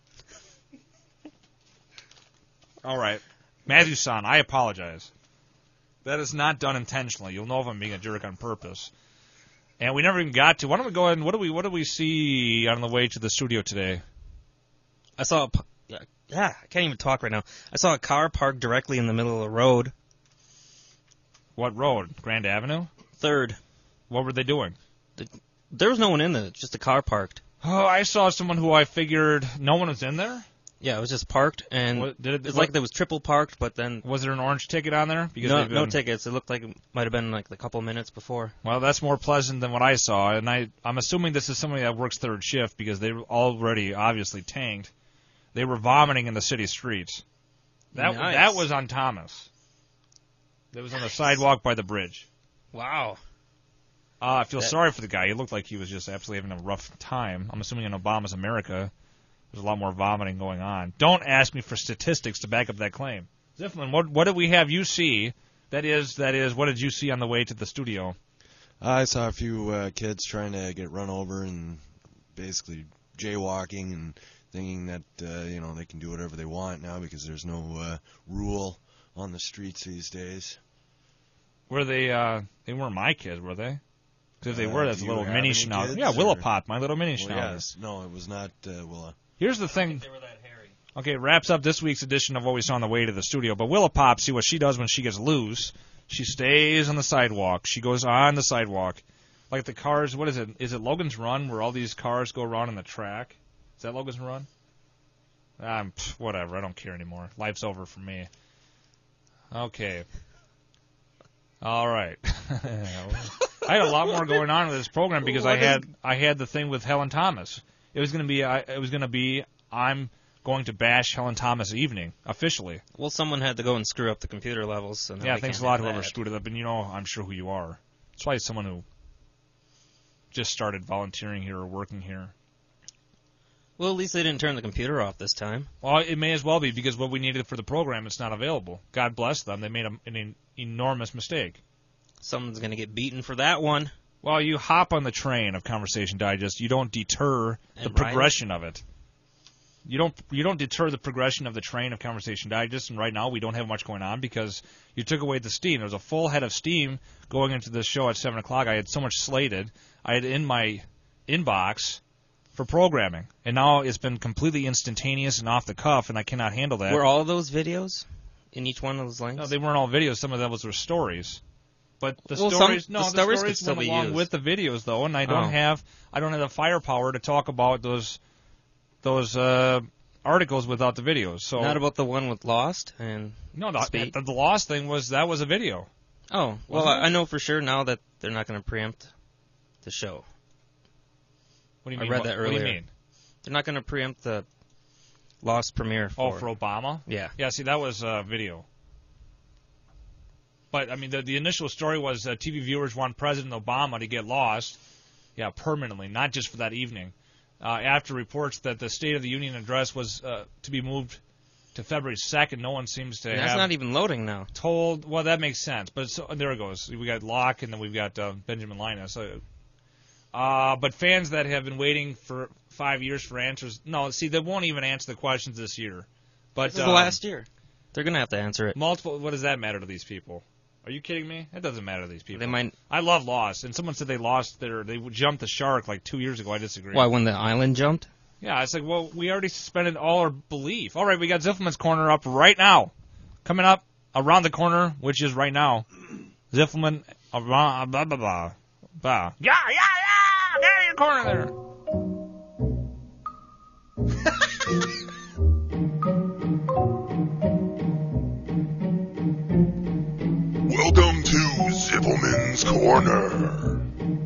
All right, Matthew San, I apologize. That is not done intentionally. You'll know if I'm being a jerk on purpose. And we never even got to. Why don't we go ahead and what do we what do we see on the way to the studio today? I saw a. p- Yeah, yeah, I can't even talk right now. I saw a car parked directly in the middle of the road. What road? Grand Avenue? Third. What were they doing? There was no one in there, just a car parked. Oh, I saw someone who I figured no one was in there. Yeah, it was just parked, and What- did it- it's what- like there was triple parked, but then Was there an orange ticket on there? Because no, they've no been- tickets. It looked like it might have been like a couple minutes before. Well, that's more pleasant than what I saw, and I, I'm assuming this is somebody that works third shift because they were already obviously tanked. They were vomiting in the city streets. That Nice. that was on Thomas. That was on the sidewalk by the bridge. Wow. Uh, I feel That- sorry for the guy. He looked like he was just absolutely having a rough time. I'm assuming in Obama's America, there's a lot more vomiting going on. Don't ask me for statistics to back up that claim. Ziflin, what what did we have you see? That is, that is, what did you see on the way to the studio? I saw a few uh, kids trying to get run over and basically jaywalking and thinking that uh, you know they can do whatever they want now because there's no uh, rule on the streets these days. Were they? Uh, they weren't my kids, were they? Because if they Uh, were, that's do a you little have mini any schnauzer. kids, Yeah, or- Willapop, my little mini Well, schnauzer. yes. No, it was not uh, Willa. Here's the thing. They were that hairy. Okay, it wraps up this week's edition of What We Saw on the Way to the Studio. But Willapop, see what she does when she gets loose. She stays on the sidewalk. She goes on the sidewalk. Like the cars, what is it? Is it Logan's Run where all these cars go around on the track? Is that Logan's Run? Um, pff, whatever. I don't care anymore. Life's over for me. Okay. All right. I had a lot more going on with this program because I What had I had the thing with Helen Thomas. It was going to be I, it was going to be I'm going to bash Helen Thomas evening officially. Well, someone had to go and screw up the computer levels. So now Yeah, we thanks a can't lot have whoever that. screwed it up, and you know I'm sure who you are. That's why someone who just started volunteering here or working here. Well, at least they didn't turn the computer off this time. Well, it may as well be because what we needed for the program it's not available. God bless them. They made a, an enormous mistake. Someone's going to get beaten for that one. Well, you hop on the train of Conversation Digest. You don't deter the And ride it? progression of it. You don't you don't deter the progression of the train of Conversation Digest, and right now we don't have much going on because you took away the steam. There was a full head of steam going into this show at seven o'clock. I had so much slated. I had in my inbox for programming, and now it's been completely instantaneous and off the cuff, and I cannot handle that. Were all those videos in each one of those links? No, they weren't all videos. Some of them was were stories. But the Well, some- stories, no, the the stories stories, could still went be along used. with the videos though, and I don't Oh. have, I don't have the firepower to talk about those, those uh, articles without the videos. So Not about the one with Lost and no, the, Speed? the, the Lost thing was that was a video. Oh, well, Wasn't it? I I know for sure now that they're not going to preempt the show. What do you I mean? read what, that What do you earlier. mean? They're not going to preempt the Lost premiere Oh, for. for Obama? Yeah. Yeah. See, that was uh, video. But I mean, the the initial story was uh, T V viewers want President Obama to get lost, yeah, permanently, not just for that evening. Uh, after reports that the State of the Union address was uh, to be moved to February second, no one seems to And that's have not even loading now. told. Well, that makes sense. But so, there it goes. We got Locke, and then we've got uh, Benjamin Linus. Uh, uh, but fans that have been waiting for five years for answers, no, see, they won't even answer the questions this year. But This is um, the last year. They're going to have to answer it. multiple. What does that matter to these people? Are you kidding me? That doesn't matter to these people. They might. I love Lost, and someone said they lost their. They jumped the shark like two years ago. I disagree. Why, when the island jumped? Yeah, it's like, well, we already suspended all our belief. All right, we got Ziffelman's Corner up right now. Coming up around the corner, which is right now. Ziffelman, around, blah, blah, blah, blah. Yeah, yeah, yeah! Get in your corner there. Welcome to Zippelman's Corner.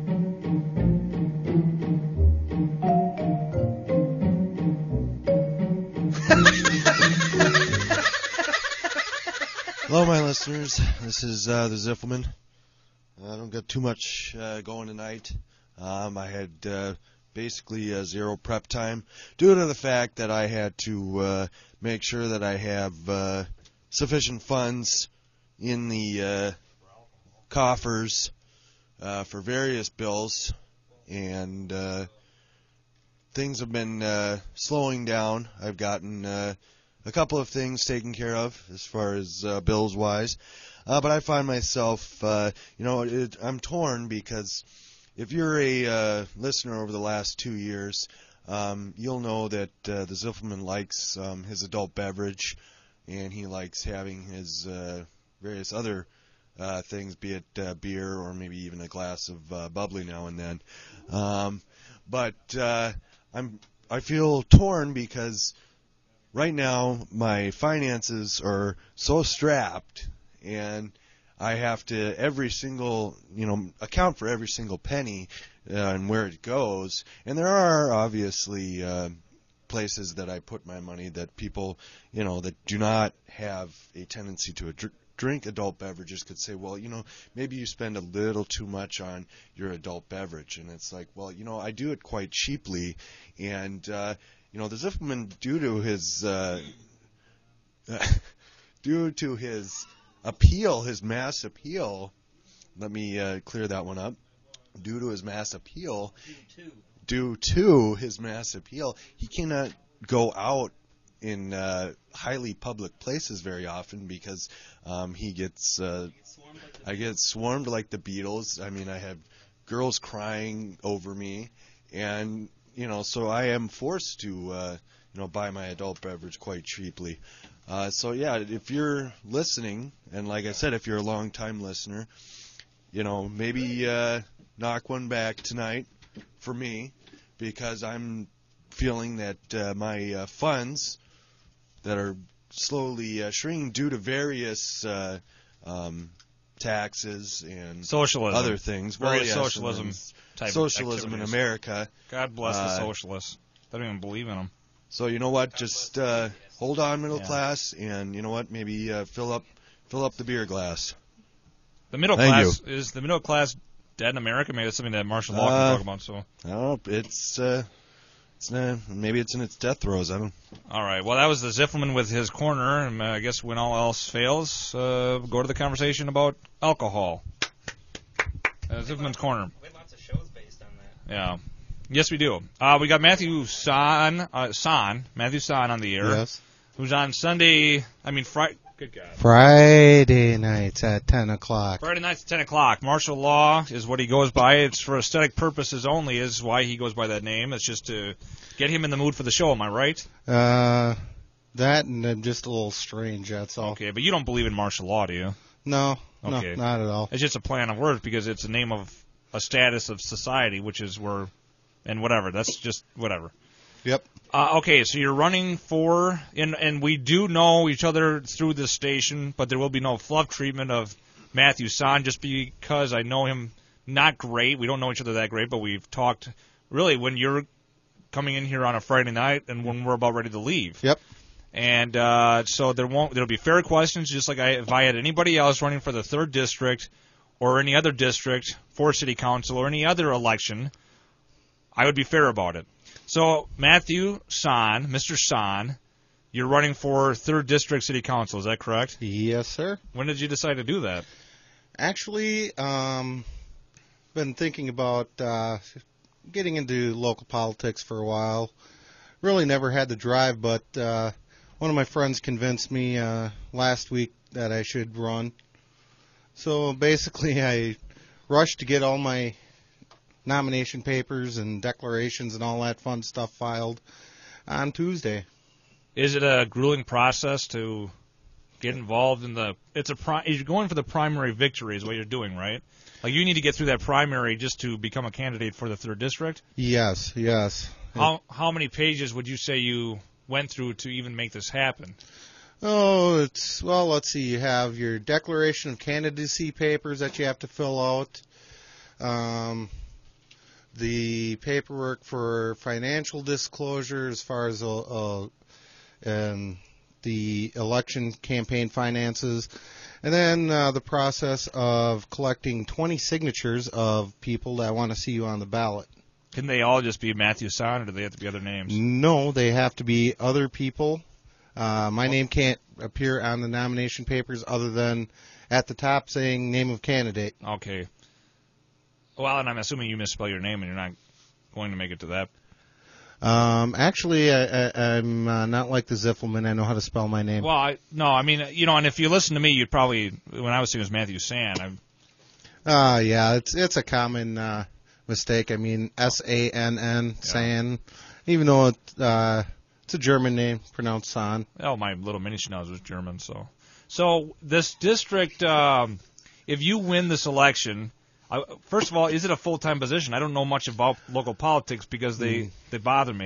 Hello, my listeners. This is uh, the Ziffelman. I don't got too much uh, going tonight. Um, I had uh, basically uh, zero prep time due to the fact that I had to uh, make sure that I have uh, sufficient funds in the uh, coffers uh, for various bills, and uh, things have been uh, slowing down. I've gotten uh, a couple of things taken care of as far as uh, bills wise, uh, but I find myself, uh, you know, it, I'm torn because if you're a uh, listener over the last two years, um, you'll know that uh, the Ziffelman likes um, his adult beverage, and he likes having his uh, various other uh, things, be it uh, beer or maybe even a glass of uh, bubbly now and then. Um, but uh, I'm I feel torn because right now my finances are so strapped, and I have to every single, you know, account for every single penny uh, and where it goes. And there are obviously uh, places that I put my money that people, you know, that do not have a tendency to ad- drink adult beverages could say, well, you know, maybe you spend a little too much on your adult beverage. And it's like, well, you know, I do it quite cheaply. And, uh, you know, the Ziffelman, due to his, uh, due to his appeal, his mass appeal, let me uh, clear that one up. Due to his mass appeal, due to his mass appeal, he cannot go out in uh, highly public places very often because um, he gets, uh, I get swarmed like the Beatles. I mean, I have girls crying over me, and you know, so I am forced to, uh, you know, buy my adult beverage quite cheaply. Uh, so yeah, if you're listening, and like I said, if you're a long-time listener, you know, maybe uh, knock one back tonight for me, because I'm feeling that uh, my uh, funds that are slowly uh, shrinking due to various uh, um, taxes and socialism, other things. Various well, yes, socialism type socialism in activities. America. God bless uh, the socialists. They don't even believe in them. So you know what? Just uh, hold on, middle Yeah. class, and you know what? Maybe uh, fill up, fill up the beer glass. The middle Thank class is the middle class dead in America. Maybe that's something that martial law Uh, can talk about. So, I don't know. It's uh, it's uh, maybe it's in its death throes. I don't. all right. Well, that was the Ziffelman with his corner, and uh, I guess when all else fails, uh, go to the conversation about alcohol. Uh, Ziffelman's corner. We have lots of shows based on that. Yeah. Yes, we do. Uh, we got Matthew Son, uh, Son, Matthew Son on the air. Yes. Who's on Sunday? I mean, Friday. Good God. Friday nights at ten o'clock. Friday nights at ten o'clock. Martial law is what he goes by. It's for aesthetic purposes only is why he goes by that name. It's just to get him in the mood for the show. Am I right? Uh, that and then just a little strange, that's all. Okay, but you don't believe in martial law, do you? No, Okay. no, not at all. It's just a play on words because it's a name of a status of society, which is where, and whatever. That's just whatever. Yep. Uh, okay, so you're running for, and and we do know each other through this station, but there will be no fluff treatment of Matthew Son just because I know him not great. We don't know each other that great, but we've talked really when you're coming in here on a Friday night and when we're about ready to leave. Yep. And uh, so there won't there'll be fair questions, just like I, if I had anybody else running for the third district or any other district for city council or any other election, I would be fair about it. So, Matthew Son, Mister Son, you're running for third District City Council, is that correct? Yes, sir. When did you decide to do that? Actually, um, been thinking about uh, getting into local politics for a while. Really never had the drive, but uh, one of my friends convinced me uh, last week that I should run. So basically, I rushed to get all my nomination papers and declarations and all that fun stuff filed on Tuesday. Is it a grueling process to get involved in the? It's a pri- you're going for the primary victory, is what you're doing, right? Like you need to get through that primary just to become a candidate for the third district. Yes, yes. How how many pages would you say you went through to even make this happen? Oh, it's well. Let's see. You have your declaration of candidacy papers that you have to fill out. Um. The paperwork for financial disclosure as far as uh, uh, um, the election campaign finances, and then uh, the process of collecting twenty signatures of people that want to see you on the ballot. Can they all just be Matthew Son, or do they have to be other names? No, they have to be other people. Uh, my name can't appear on the nomination papers other than at the top saying name of candidate. Okay. Well, and I'm assuming you misspell your name and you're not going to make it to that. Um, actually, I, I, I'm uh, not like the Ziffelman. I know how to spell my name. Well, I, no, I mean, you know, and if you listen to me, you'd probably, when I was saying it was Matthew San, I, Uh, yeah, it's it's a common uh, mistake. I mean, S A N N, San, even though it, uh, it's a German name, pronounced San. well, my little mini schnauz was German, so. So this district, um, if you win this election, I, first of all, is it a full-time position? I don't know much about local politics because they, Mm. they bother me. But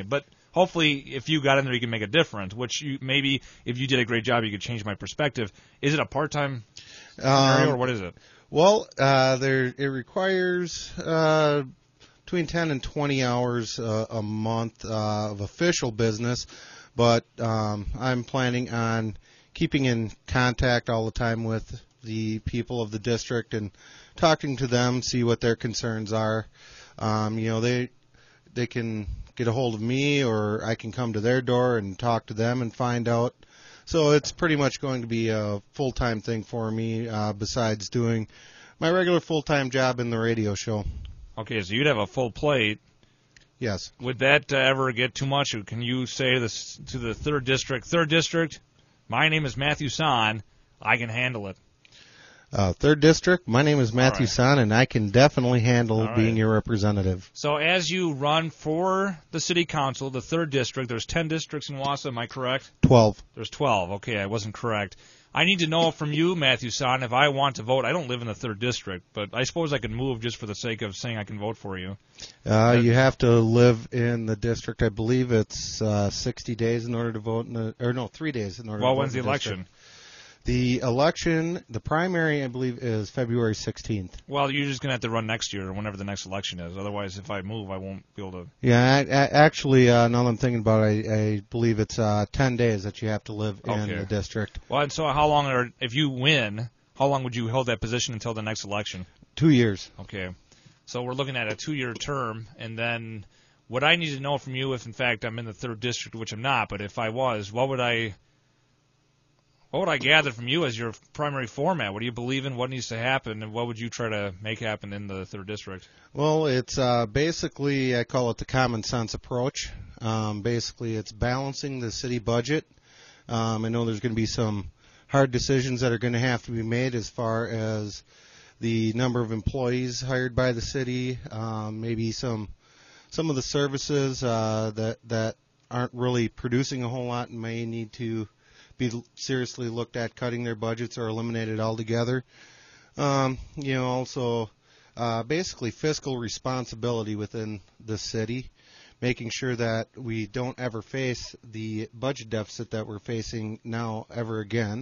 hopefully, if you got in there, you can make a difference. Which you, maybe if you did a great job, you could change my perspective. Is it a part-time scenario, Um, or what is it? Well, uh, there it requires uh, between ten and twenty hours uh, a month uh, of official business, but um, I'm planning on keeping in contact all the time with the people of the district and talking to them, see what their concerns are. Um, you know, they they can get a hold of me, or I can come to their door and talk to them and find out. So it's pretty much going to be a full-time thing for me, uh, besides doing my regular full-time job in the radio show. Okay, so you'd have a full plate. Yes. Would that uh, ever get too much? Or can you say to, this, to the third district, third district, my name is Matthew Son, I can handle it? Uh, third District, my name is Matthew right. Son, and I can definitely handle All being right. your representative. So as you run for the city council, the third district, there's ten districts in Wausau, am I correct? Twelve. There's twelve. Okay, I wasn't correct. I need to know from you, Matthew Son, if I want to vote. I don't live in the third district, but I suppose I could move just for the sake of saying I can vote for you. Uh, you have to live in the district. I believe it's uh, sixty days in order to vote in the, or no, three days in order Well, to vote when's in the the election? district. The election, the primary, I believe, is February sixteenth. Well, you're just going to have to run next year or whenever the next election is. Otherwise, if I move, I won't be able to. Yeah, I, I, actually, uh, now that I'm thinking about it, I, I believe it's uh, ten days that you have to live in Okay. the district. Well, and so how long, are, if you win, how long would you hold that position until the next election? Two years. Okay. So we're looking at a two-year term, and then what I need to know from you, if in fact I'm in the third district, which I'm not, but if I was, what would I, what would I gather from you as your primary format? What do you believe in? What needs to happen, and what would you try to make happen in the third district? Well, it's uh, basically, I call it the common sense approach. Um, basically, it's balancing the city budget. Um, I know there's going to be some hard decisions that are going to have to be made as far as the number of employees hired by the city, um, maybe some some of the services uh, that that aren't really producing a whole lot and may need to be seriously looked at cutting their budgets or eliminated altogether. Um, you know, also uh, basically fiscal responsibility within the city, making sure that we don't ever face the budget deficit that we're facing now ever again.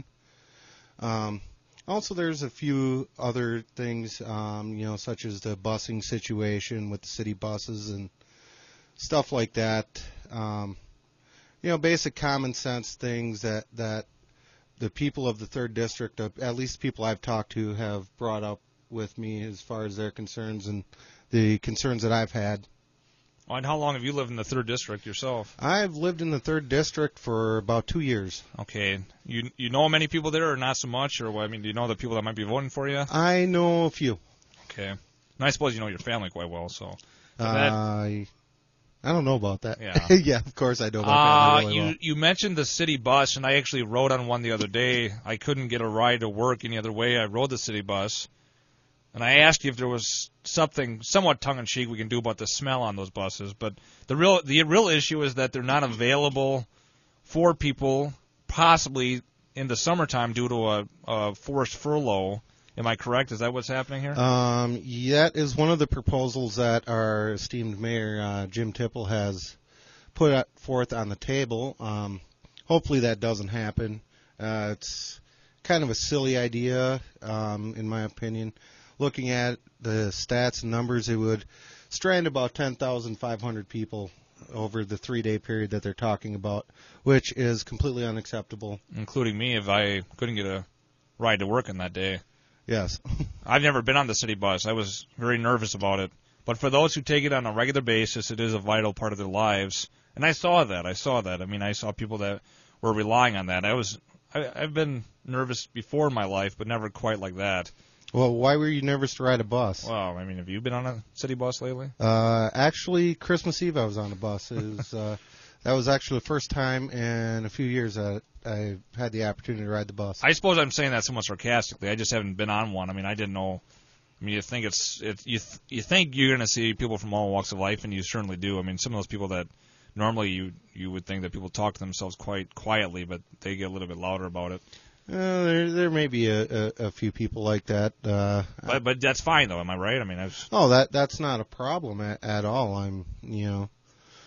Um, also, there's a few other things, um, you know, such as the busing situation with the city buses and stuff like that. Um, you know, basic common sense things that, that the people of the third district, at least people I've talked to, have brought up with me as far as their concerns and the concerns that I've had. Oh, and how long have you lived in the third district yourself? I've lived in the third district for about two years. Okay. You you know many people there, or not so much, or what? I mean, do you know the people that might be voting for you? I know a few. Okay. And I suppose you know your family quite well, so. so Uh, that, I I don't know about that. Yeah. yeah, of course I know about Uh, that really you well. you mentioned the city bus, and I actually rode on one the other day. I couldn't get a ride to work any other way. I rode the city bus, and I asked you if there was something somewhat tongue-in-cheek we can do about the smell on those buses. But the real the real issue is that they're not available for people, possibly in the summertime due to a, a forced furlough. Am I correct? Is that what's happening here? Um, that is one of the proposals that our esteemed mayor, uh, Jim Tipple, has put out- forth on the table. Um, hopefully that doesn't happen. Uh, it's kind of a silly idea, um, in my opinion. Looking at the stats and numbers, it would strand about ten thousand five hundred people over the three-day period that they're talking about, which is completely unacceptable. Including me, if I couldn't get a ride to work on that day. Yes. I've never been on the city bus. I was very nervous about it. But for those who take it on a regular basis, it is a vital part of their lives. And I saw that. I saw that. I mean, I saw people that were relying on that. I was, I, I've been nervous before in my life, but never quite like that. Well, why were you nervous to ride a bus? Well, I mean, have you been on a city bus lately? Uh, actually, Christmas Eve I was on a bus. It was, uh, that was actually the first time in a few years that I had the opportunity to ride the bus. I suppose I'm saying that somewhat sarcastically. I just haven't been on one. I mean, I didn't know. I mean, you think it's, it's you th- you think you're going to see people from all walks of life, and you certainly do. I mean, some of those people that normally you you would think that people talk to themselves quite quietly, but they get a little bit louder about it. Uh, there, there may be a, a, a few people like that. Uh, But but that's fine though. Am I right? I mean, I was, oh, that that's not a problem at, at all. I'm, you know,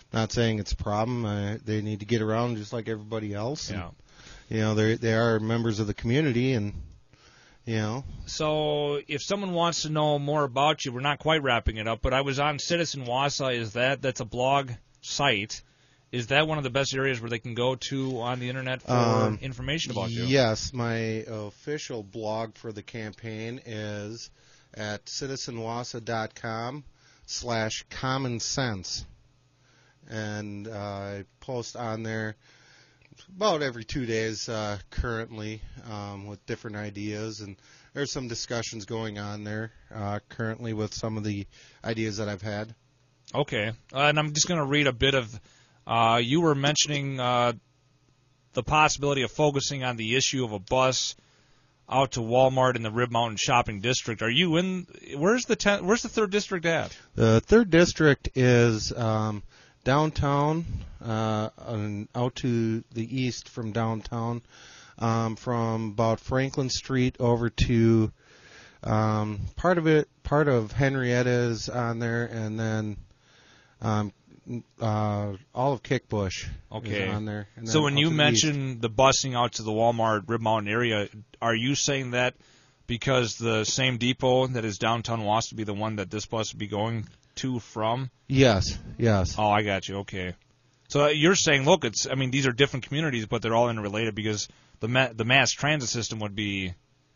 Not saying it's a problem. Uh, they need to get around just like everybody else. Yeah. And, you know, they they are members of the community, and you know. So if someone wants to know more about you, we're not quite wrapping it up, but I was on Citizen Wausau. Is that that's a blog site? Is that one of the best areas where they can go to on the internet for Um, information about you? Yes, my official blog for the campaign is at citizenwausau.com slash common sense. And uh, I post on there about every two days uh, currently um, with different ideas. And there's some discussions going on there uh, currently with some of the ideas that I've had. Okay. Uh, and I'm just going to read a bit of, uh, you were mentioning uh, the possibility of focusing on the issue of a bus out to Walmart in the Rib Mountain Shopping District. Are you in, where's the ten, where's the third district at? The third district is um, downtown, uh, and out to the east from downtown, um, from about Franklin Street over to um, part of it, part of Henrietta is on there, and then um, uh, all of Kickbush Okay. is on there. And So then when out you to the east. mention the busing out to the Walmart Rib Mountain area, are you saying that because the same depot that is downtown wants to be the one that this bus would be going to from? Yes, yes. Oh, I got you. Okay. So you're saying, look, it's I mean these are different communities, but they're all interrelated because the ma- the mass transit system would be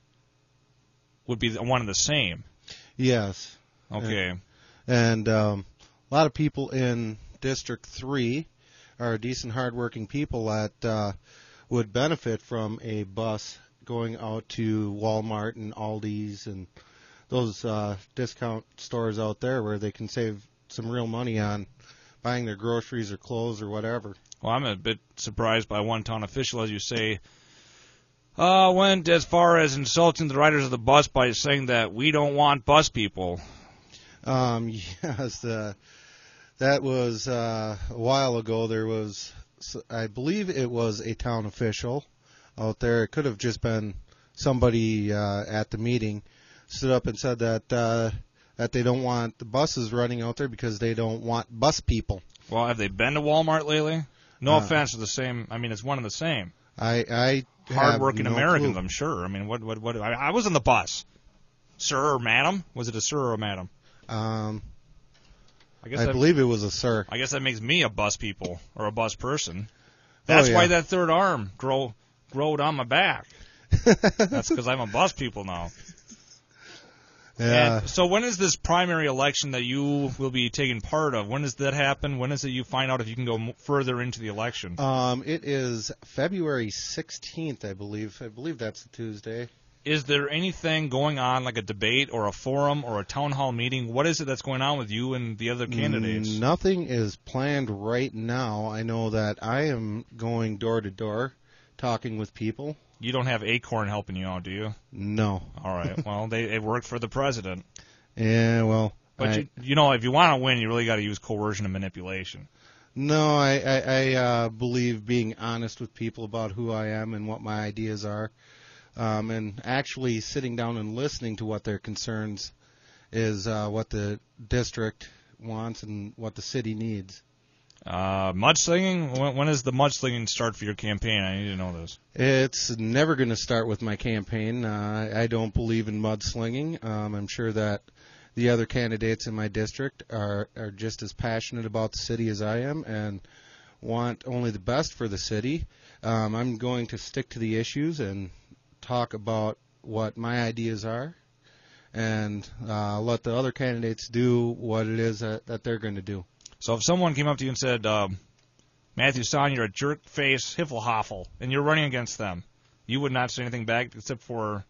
would be the one and the same. Yes. Okay. And, and um, a lot of people in District three are decent, hardworking people that uh, would benefit from a bus going out to Walmart and Aldi's and those uh, discount stores out there where they can save some real money on buying their groceries or clothes or whatever. Well, I'm a bit surprised by one town official, as you say, uh, went as far as insulting the riders of the bus by saying that we don't want bus people. Um, yes, the, that was uh, a while ago. There was, I believe it was a town official out there. It could have just been somebody uh, at the meeting stood up and said that uh, that they don't want the buses running out there because they don't want bus people. Well, have they been to Walmart lately? No Uh, offense to the same. I mean, it's one and the same. I, I Hard-working have no Americans, clue. I'm sure. I mean, what, what, what? I, I was in the bus, sir or madam. Was it a sir or a madam? Um, I guess I that, believe it was a sir. I guess that makes me a bus people or a bus person. That's Oh, yeah. why that third arm grow growed on my back. That's because I'm a bus people now. Yeah. And so when is this primary election that you will be taking part of? When does that happen? When is it you find out if you can go m- further into the election? Um, it is February sixteenth, I believe. I believe that's a Tuesday. Is there anything going on, like a debate or a forum or a town hall meeting? What is it that's going on with you and the other candidates? Mm, Nothing is planned right now. I know that I am going door to door, talking with people. You don't have Acorn helping you out, do you? No. All right. Well, they it worked for the president. Yeah, well. But I, you, you know, if you want to win, you really got to use coercion and manipulation. No, I, I, I uh, believe being honest with people about who I am and what my ideas are, um, and actually sitting down and listening to what their concerns is uh, what the district wants and what the city needs. Uh, mudslinging? When, when does the mudslinging start for your campaign? I need to know this. It's never going to start with my campaign. Uh, I don't believe in mudslinging. Um, I'm sure that the other candidates in my district are, are just as passionate about the city as I am and want only the best for the city. Um, I'm going to stick to the issues and talk about what my ideas are and uh, let the other candidates do what it is that, that they're going to do. So if someone came up to you and said, um, Matthew Son, you're a jerk-face Hiffelhoffel, and you're running against them, you would not say anything back except for...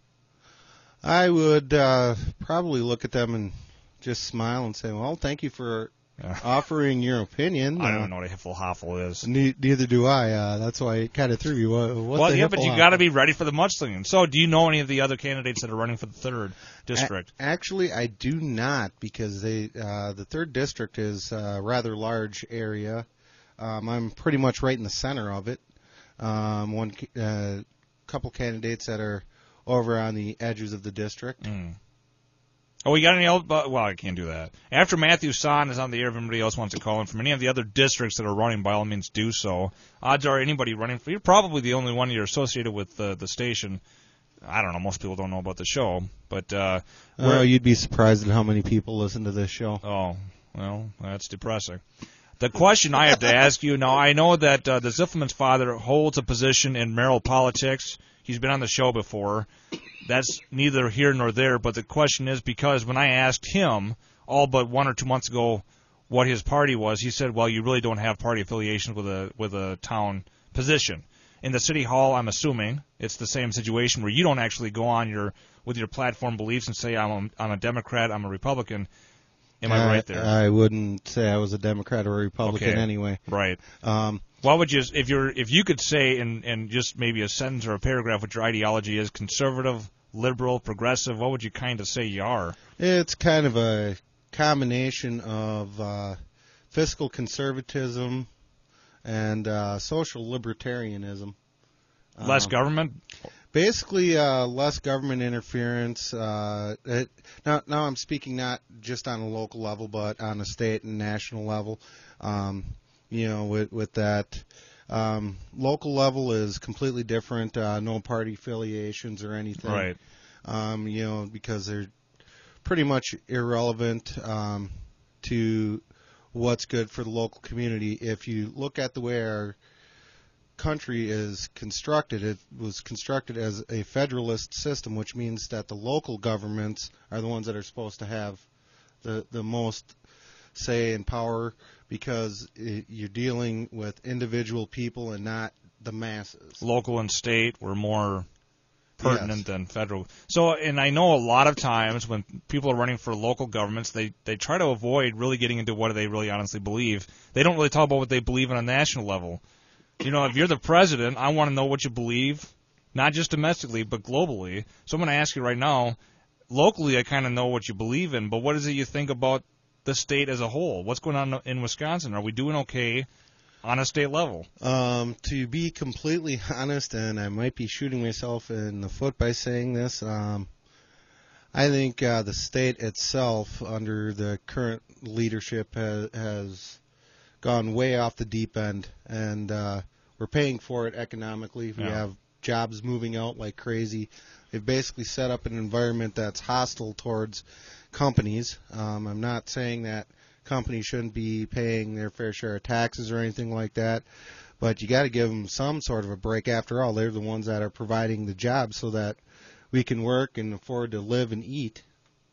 I would uh, probably look at them and just smile and say, well, thank you for Yeah. offering your opinion. I Uh, don't know what a Hiffelhoffel is. ne- neither do I. Uh, that's why it kind of threw me. What, what's well, the yeah, but you Hiffelhoff? got to be ready for the mudslinging. So do you know any of the other candidates that are running for the third district? A- actually, I do not because they uh, the third district is a rather large area. Um, I'm pretty much right in the center of it. Um, one uh, couple candidates that are over on the edges of the district. Mm. Oh, we got any else? Well, I can't do that. After Matthew Son is on the air, if anybody else wants to call in from any of the other districts that are running, by all means do so. Odds are anybody running for, you're probably the only one you're associated with uh, the station. I don't know, most people don't know about the show. But uh, Oh, you'd be surprised at how many people listen to this show. Oh, well, that's depressing. The question I have to ask you, now I know that uh, the Ziffelman's father holds a position in Merrill politics. He's been on the show before. That's neither here nor there, but the question is because when I asked him all but one or two months ago what his party was, he said, well, you really don't have party affiliations with a with a town position. In the city hall, I'm assuming it's the same situation where you don't actually go on your with your platform beliefs and say, I'm a, I'm a Democrat, I'm a Republican. Am I, I right there? I wouldn't say I was a Democrat or a Republican okay. anyway. Right. Um, What would you, if you're, if you could say in, in just maybe a sentence or a paragraph what your ideology is, conservative, liberal, progressive, what would you kind of say you are? It's kind of a combination of uh, fiscal conservatism and uh, social libertarianism. Less um, government? Basically, uh, less government interference. Uh, it, now, now I'm speaking not just on a local level, but on a state and national level. Um, You know, with with that, um, local level is completely different. Uh, no party affiliations or anything. Right. Um, you know, because they're pretty much irrelevant um, to what's good for the local community. If you look at the way our country is constructed, it was constructed as a federalist system, which means that the local governments are the ones that are supposed to have the the most say and power, because it, you're dealing with individual people and not the masses. Local and state were more pertinent Yes. than federal. So, and I know a lot of times when people are running for local governments, they, they try to avoid really getting into what they really honestly believe. They don't really talk about what they believe on a national level. You know, if you're the president, I want to know what you believe, not just domestically, but globally. So I'm going to ask you right now, locally I kind of know what you believe in, but what is it you think about the state as a whole? What's going on in Wisconsin? Are we doing okay on a state level? Um, to be completely honest, and I might be shooting myself in the foot by saying this, um, I think uh, the state itself, under the current leadership, has, has gone way off the deep end, and uh, we're paying for it economically. We Yeah. have jobs moving out like crazy. They've basically set up an environment that's hostile towards companies. Um, I'm not saying that companies shouldn't be paying their fair share of taxes or anything like that, but you got to give them some sort of a break. After all, they're the ones that are providing the jobs so that we can work and afford to live and eat.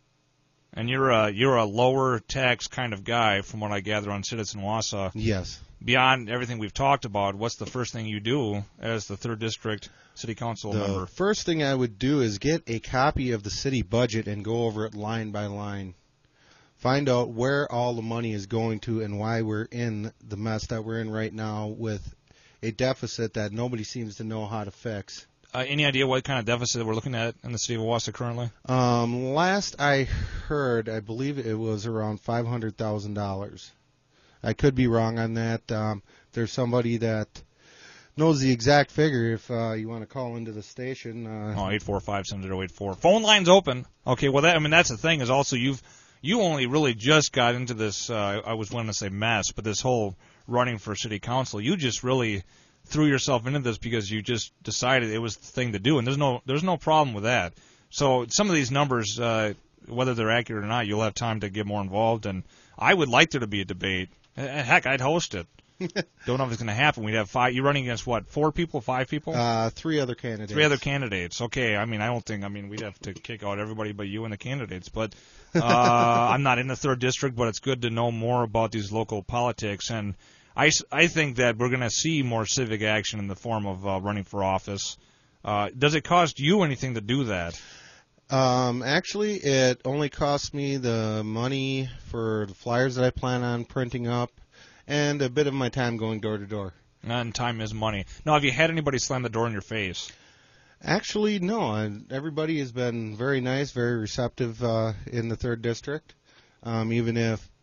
And you're a you're a lower tax kind of guy, from what I gather on Citizen Wausau. Yes. Beyond everything we've talked about, what's the first thing you do as the third district city council The member? first thing I would do is get a copy of the city budget and go over it line by line. Find out where all the money is going to and why we're in the mess that we're in right now with a deficit that nobody seems to know how to fix. Uh, any idea what kind of deficit we're looking at in the city of Wausau currently? Um, last I heard, I believe it was around five hundred thousand dollars. I could be wrong on that. Um, if there's somebody that knows the exact figure, if uh, you want to call into the station. Uh, Oh, eight four five, seven zero eight four. Phone line's open. Okay, well, that I mean, that's the thing is also you've you only really just got into this, uh, I was going to say mess, but this whole running for city council, you just really threw yourself into this because you just decided it was the thing to do, and there's no there's no problem with that. So some of these numbers, uh, whether they're accurate or not, you'll have time to get more involved, and I would like there to be a debate. Heck, I'd host it. Don't know if it's going to happen. We'd have five. You're running against what? Four people? Five people? Uh, three other candidates. Three other candidates. Okay. I mean, I don't think. I mean, we'd have to kick out everybody but you and the candidates. But uh, I'm not in the third district, but it's good to know more about these local politics. And I, I think that we're going to see more civic action in the form of uh, running for office. Uh, does it cost you anything to do that? Um, actually, it only costs me the money for the flyers that I plan on printing up and a bit of my time going door to door. And time is money. Now, have you had anybody slam the door in your face? Actually, no. I, everybody has been very nice, very receptive uh, in the third district. Um, even if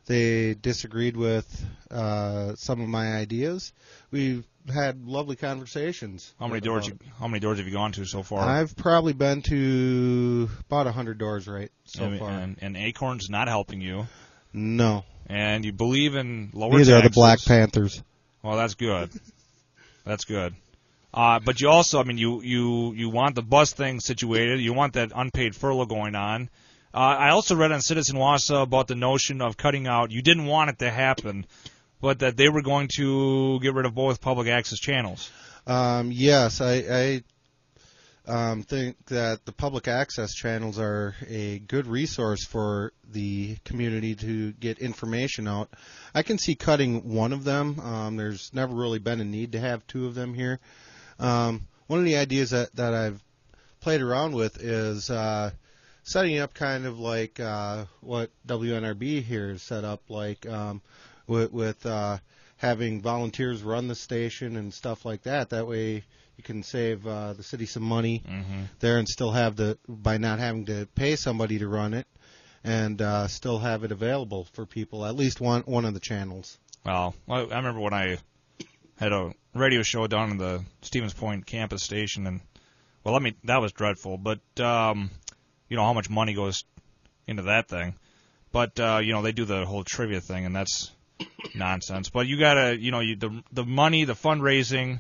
they disagreed with uh, some of my ideas. We've had lovely conversations. How many doors? You, how many doors have you gone to so far? I've probably been to about a hundred doors right so and, far. And, and Acorn's not helping you. No. And you believe in lower Neither taxes. are the Black Panthers. Well, that's good. That's good. Uh, but you also, I mean, you, you, you want the bus thing situated. You want that unpaid furlough going on. Uh, I also read on Citizen Wausau about the notion of cutting out, you didn't want it to happen, but that they were going to get rid of both public access channels. Um, yes, I, I um, think that the public access channels are a good resource for the community to get information out. I can see cutting one of them. Um, there's never really been a need to have two of them here. Um, one of the ideas that, that I've played around with is uh, setting up kind of like uh, what W N R B here is set up, like um, with, with uh, having volunteers run the station and stuff like that. That way you can save uh, the city some money mm-hmm. there and still have the, by not having to pay somebody to run it, and uh, still have it available for people, at least one one of the channels. Well, I remember when I had a radio show down in the Stevens Point campus station, and, well, I mean, that was dreadful, but, um, you know, how much money goes into that thing. But, uh, you know, they do the whole trivia thing, and that's nonsense. But you gotta, you know, you, the the money, the fundraising,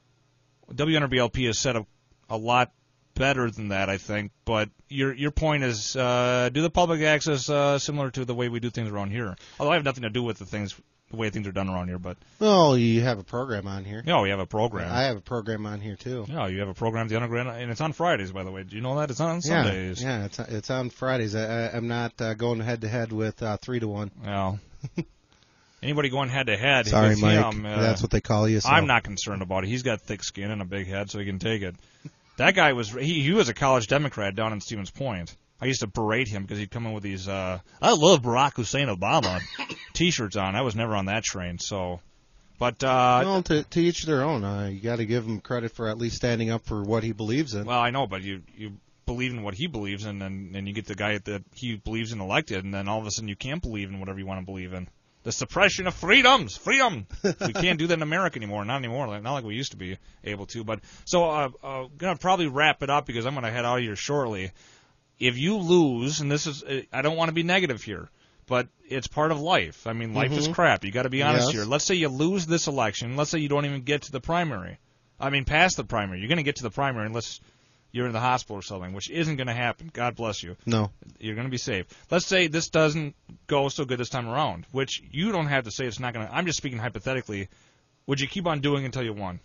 W N R B L P has set up a lot better than that, I think. But your your point is, uh, do the public access uh, similar to the way we do things around here. Although I have nothing to do with the things, the way things are done around here. But well, you have a program on here. Yeah, we have a program. I have a program on here too. Yeah, you have a program, the Underground, and it's on Fridays, by the way. Do you know that? It's not on yeah, Sundays. Yeah, it's it's on Fridays. I, I, I'm not uh, going head to head with uh, three to one. Well. Anybody going head to head? Sorry, with Mike. Him, uh, that's what they call you. So. I'm not concerned about it. He's got thick skin and a big head, so he can take it. That guy was he, he was a college Democrat down in Stevens Point. I used to berate him because he'd come in with these uh, "I love Barack Hussein Obama" T-shirts on. I was never on that train. So, but uh, well, to, to each their own. Uh, you got to give him credit for at least standing up for what he believes in. Well, I know, but you you believe in what he believes in, and and you get the guy that he believes in elected, and then all of a sudden you can't believe in whatever you want to believe in. The suppression of freedoms, freedom. We can't do that in America anymore, not anymore, like, not like we used to be able to. But so I'm uh, uh, gonna probably wrap it up because I'm gonna head out of here shortly. If you lose, and this is, I don't want to be negative here, but it's part of life. I mean, life mm-hmm. is crap. You got to be honest yes. here. Let's say you lose this election. Let's say you don't even get to the primary. I mean, past the primary. You're gonna get to the primary unless you're in the hospital or something, which isn't going to happen. God bless you. No. You're going to be safe. Let's say this doesn't go so good this time around, which you don't have to say it's not going to. I'm just speaking hypothetically. Would you keep on doing until you won?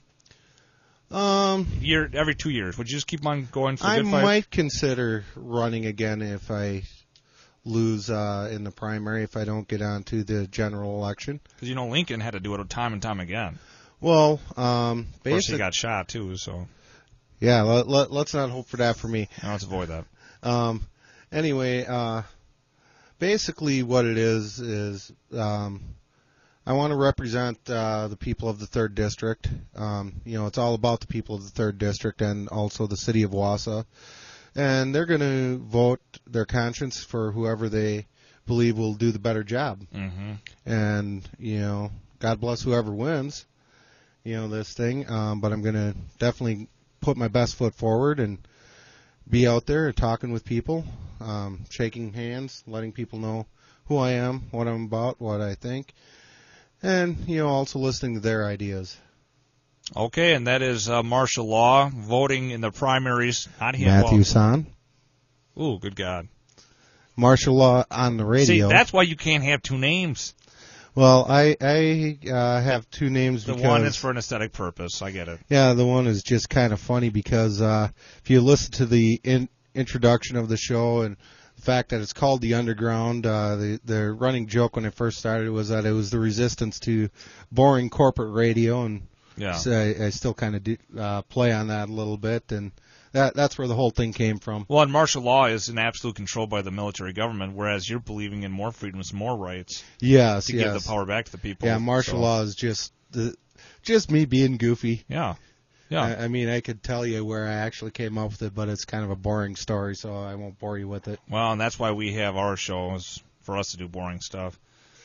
Um, Year every two years. Would you just keep on going for the I good fight? might consider running again if I lose uh, in the primary, if I don't get on to the general election. Because, you know, Lincoln had to do it time and time again. Well, um, of course, he basic, got shot, too, so. Yeah, let, let, let's not hope for that for me. No, let's avoid that. Um, anyway, uh, basically what it is is um, I want to represent uh, the people of the third District. Um, you know, it's all about the people of the third District and also the city of Wausau. And they're going to vote their conscience for whoever they believe will do the better job. Mm-hmm. And, you know, God bless whoever wins, you know, this thing. Um, but I'm going to definitely put my best foot forward and be out there talking with people, um, shaking hands, letting people know who I am, what I'm about, what I think, and, you know, also listening to their ideas. Okay, and that is uh, martial law, voting in the primaries. Not him. Matthew well, San. Ooh, good God. Martial law on the radio. See, that's why you can't have two names. Well, I I uh, have two names the because... The one is for an aesthetic purpose. I get it. Yeah, the one is just kind of funny because uh, if you listen to the in- introduction of the show and the fact that it's called The Underground, uh, the, the running joke when it first started was that it was the resistance to boring corporate radio, and yeah. so I, I still kind of do, uh, play on that a little bit, and that that's where the whole thing came from. Well, and martial law is in absolute control by the military government, whereas you're believing in more freedoms, more rights. Yes, to yes. give the power back to the people. Yeah, martial so. law is just the, just me being goofy. Yeah, yeah. I, I mean, I could tell you where I actually came up with it, but it's kind of a boring story, so I won't bore you with it. Well, and that's why we have our shows, for us to do boring stuff.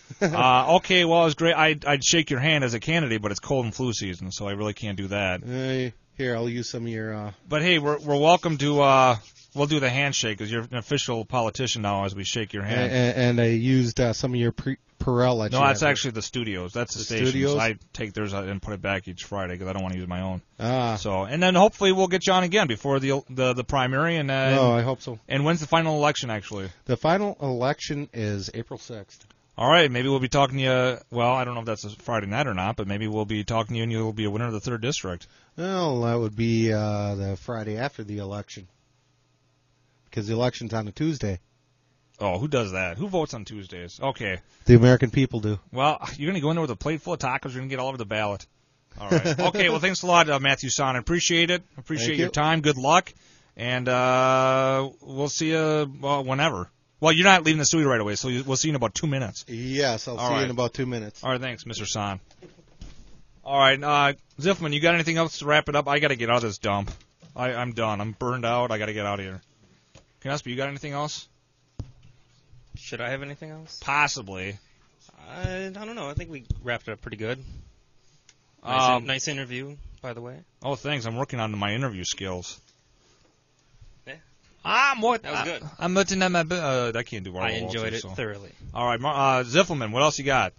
uh, okay, well, it was great. I'd, I'd shake your hand as a candidate, but it's cold and flu season, so I really can't do that. Uh, here, I'll use some of your... Uh... But, hey, we're we're welcome to... Uh, we'll do the handshake, because you're an official politician now as we shake your hand. And, and I used uh, some of your pre- Perel. No, that's actually the studios. That's the, the stations. studios? I take theirs and put it back each Friday because I don't want to use my own. Ah. So, and then hopefully we'll get you on again before the the, the primary. And uh, No, I hope so. And when's the final election, actually? The final election is April sixth. All right, maybe we'll be talking to you. Well, I don't know if that's a Friday night or not, but maybe we'll be talking to you and you'll be a winner of the third district. Well, that would be uh, the Friday after the election. Because the election's on a Tuesday. Oh, who does that? Who votes on Tuesdays? Okay. The American people do. Well, you're going to go in there with a plate full of tacos. You're going to get all over the ballot. All right. Okay, well, thanks a lot, uh, Matthew Son. I appreciate it. Appreciate Thank your you. time. Good luck. And uh, we'll see you well, whenever. Well, you're not leaving the studio right away, so we'll see you in about two minutes. Yes, I'll All see right. you in about two minutes. All right, thanks, Mister Son. All right, uh, Zifman, you got anything else to wrap it up? I got to get out of this dump. I, I'm done. I'm burned out. I got to get out of here. Knospi, you got anything else? Should I have anything else? Possibly. I, I don't know. I think we wrapped it up pretty good. Nice, Um, nice interview, by the way. Oh, thanks. I'm working on my interview skills. Yeah. I'm what? That was good. I'm looking at my. Uh, I can't do. I enjoyed it thoroughly. All right, Mar- uh, Ziffelman, what else you got?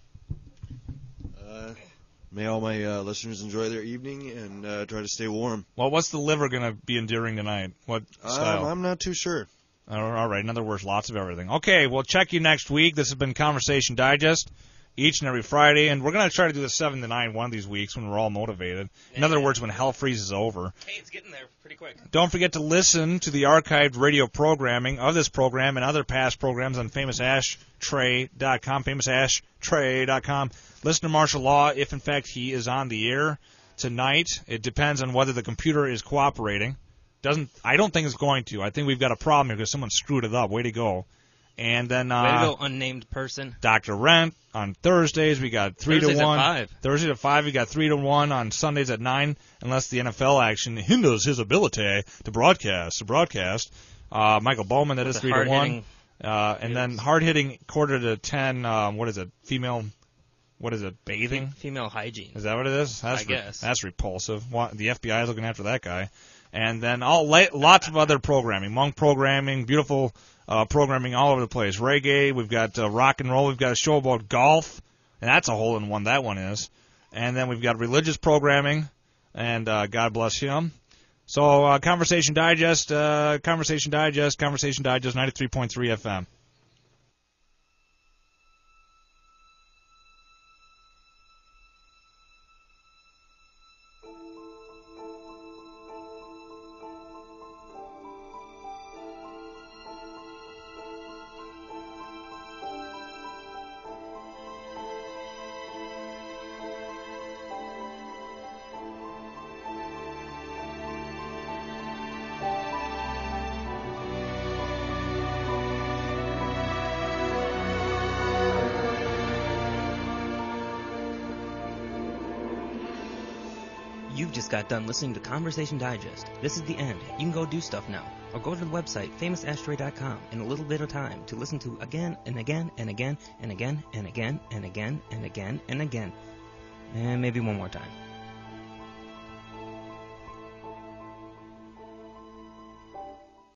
Uh, may all my uh, listeners enjoy their evening and uh, try to stay warm. Well, what's the liver going to be enduring tonight? What style? Um, I'm not too sure. All right. In other words, lots of everything. Okay, we'll check you next week. This has been Conversation Digest each and every Friday, and we're going to try to do the seven to nine one of these weeks when we're all motivated. In other words, when hell freezes over. Hey, it's getting there pretty quick. Don't forget to listen to the archived radio programming of this program and other past programs on famous ashtray dot com, famous ashtray dot com. Listen to Martial Law if, in fact, he is on the air tonight. It depends on whether the computer is cooperating. Doesn't I don't think it's going to. I think we've got a problem here because someone screwed it up. Way to go. And then uh, Way to go, unnamed person. Doctor Rent on Thursdays. We got three Thursdays to one. at five. Thursdays at five. We got three to one on Sundays at nine, unless the N F L action hinders his ability to broadcast. To broadcast. Uh, Michael Bowman. That With is the three to one. hard-hitting Uh, and then hard hitting quarter to ten. Um, what is it? Female. What is it? Bathing. Female hygiene. Is that what it is? That's I guess. That's repulsive. Wha- The F B I is looking after that guy. And then all la- lots of other programming, monk programming, beautiful uh, programming all over the place. Reggae, we've got uh, rock and roll, we've got a show about golf, and that's a hole in one, that one is. And then we've got religious programming, and uh, God bless him. So uh, Conversation Digest, uh, Conversation Digest, Conversation Digest, ninety-three point three F M. You've just got done listening to Conversation Digest. This is the end. You can go do stuff now. Or go to the website, famous ashtray dot com, in a little bit of time to listen to again and again and again and again and again and again and again and again. And maybe one more time.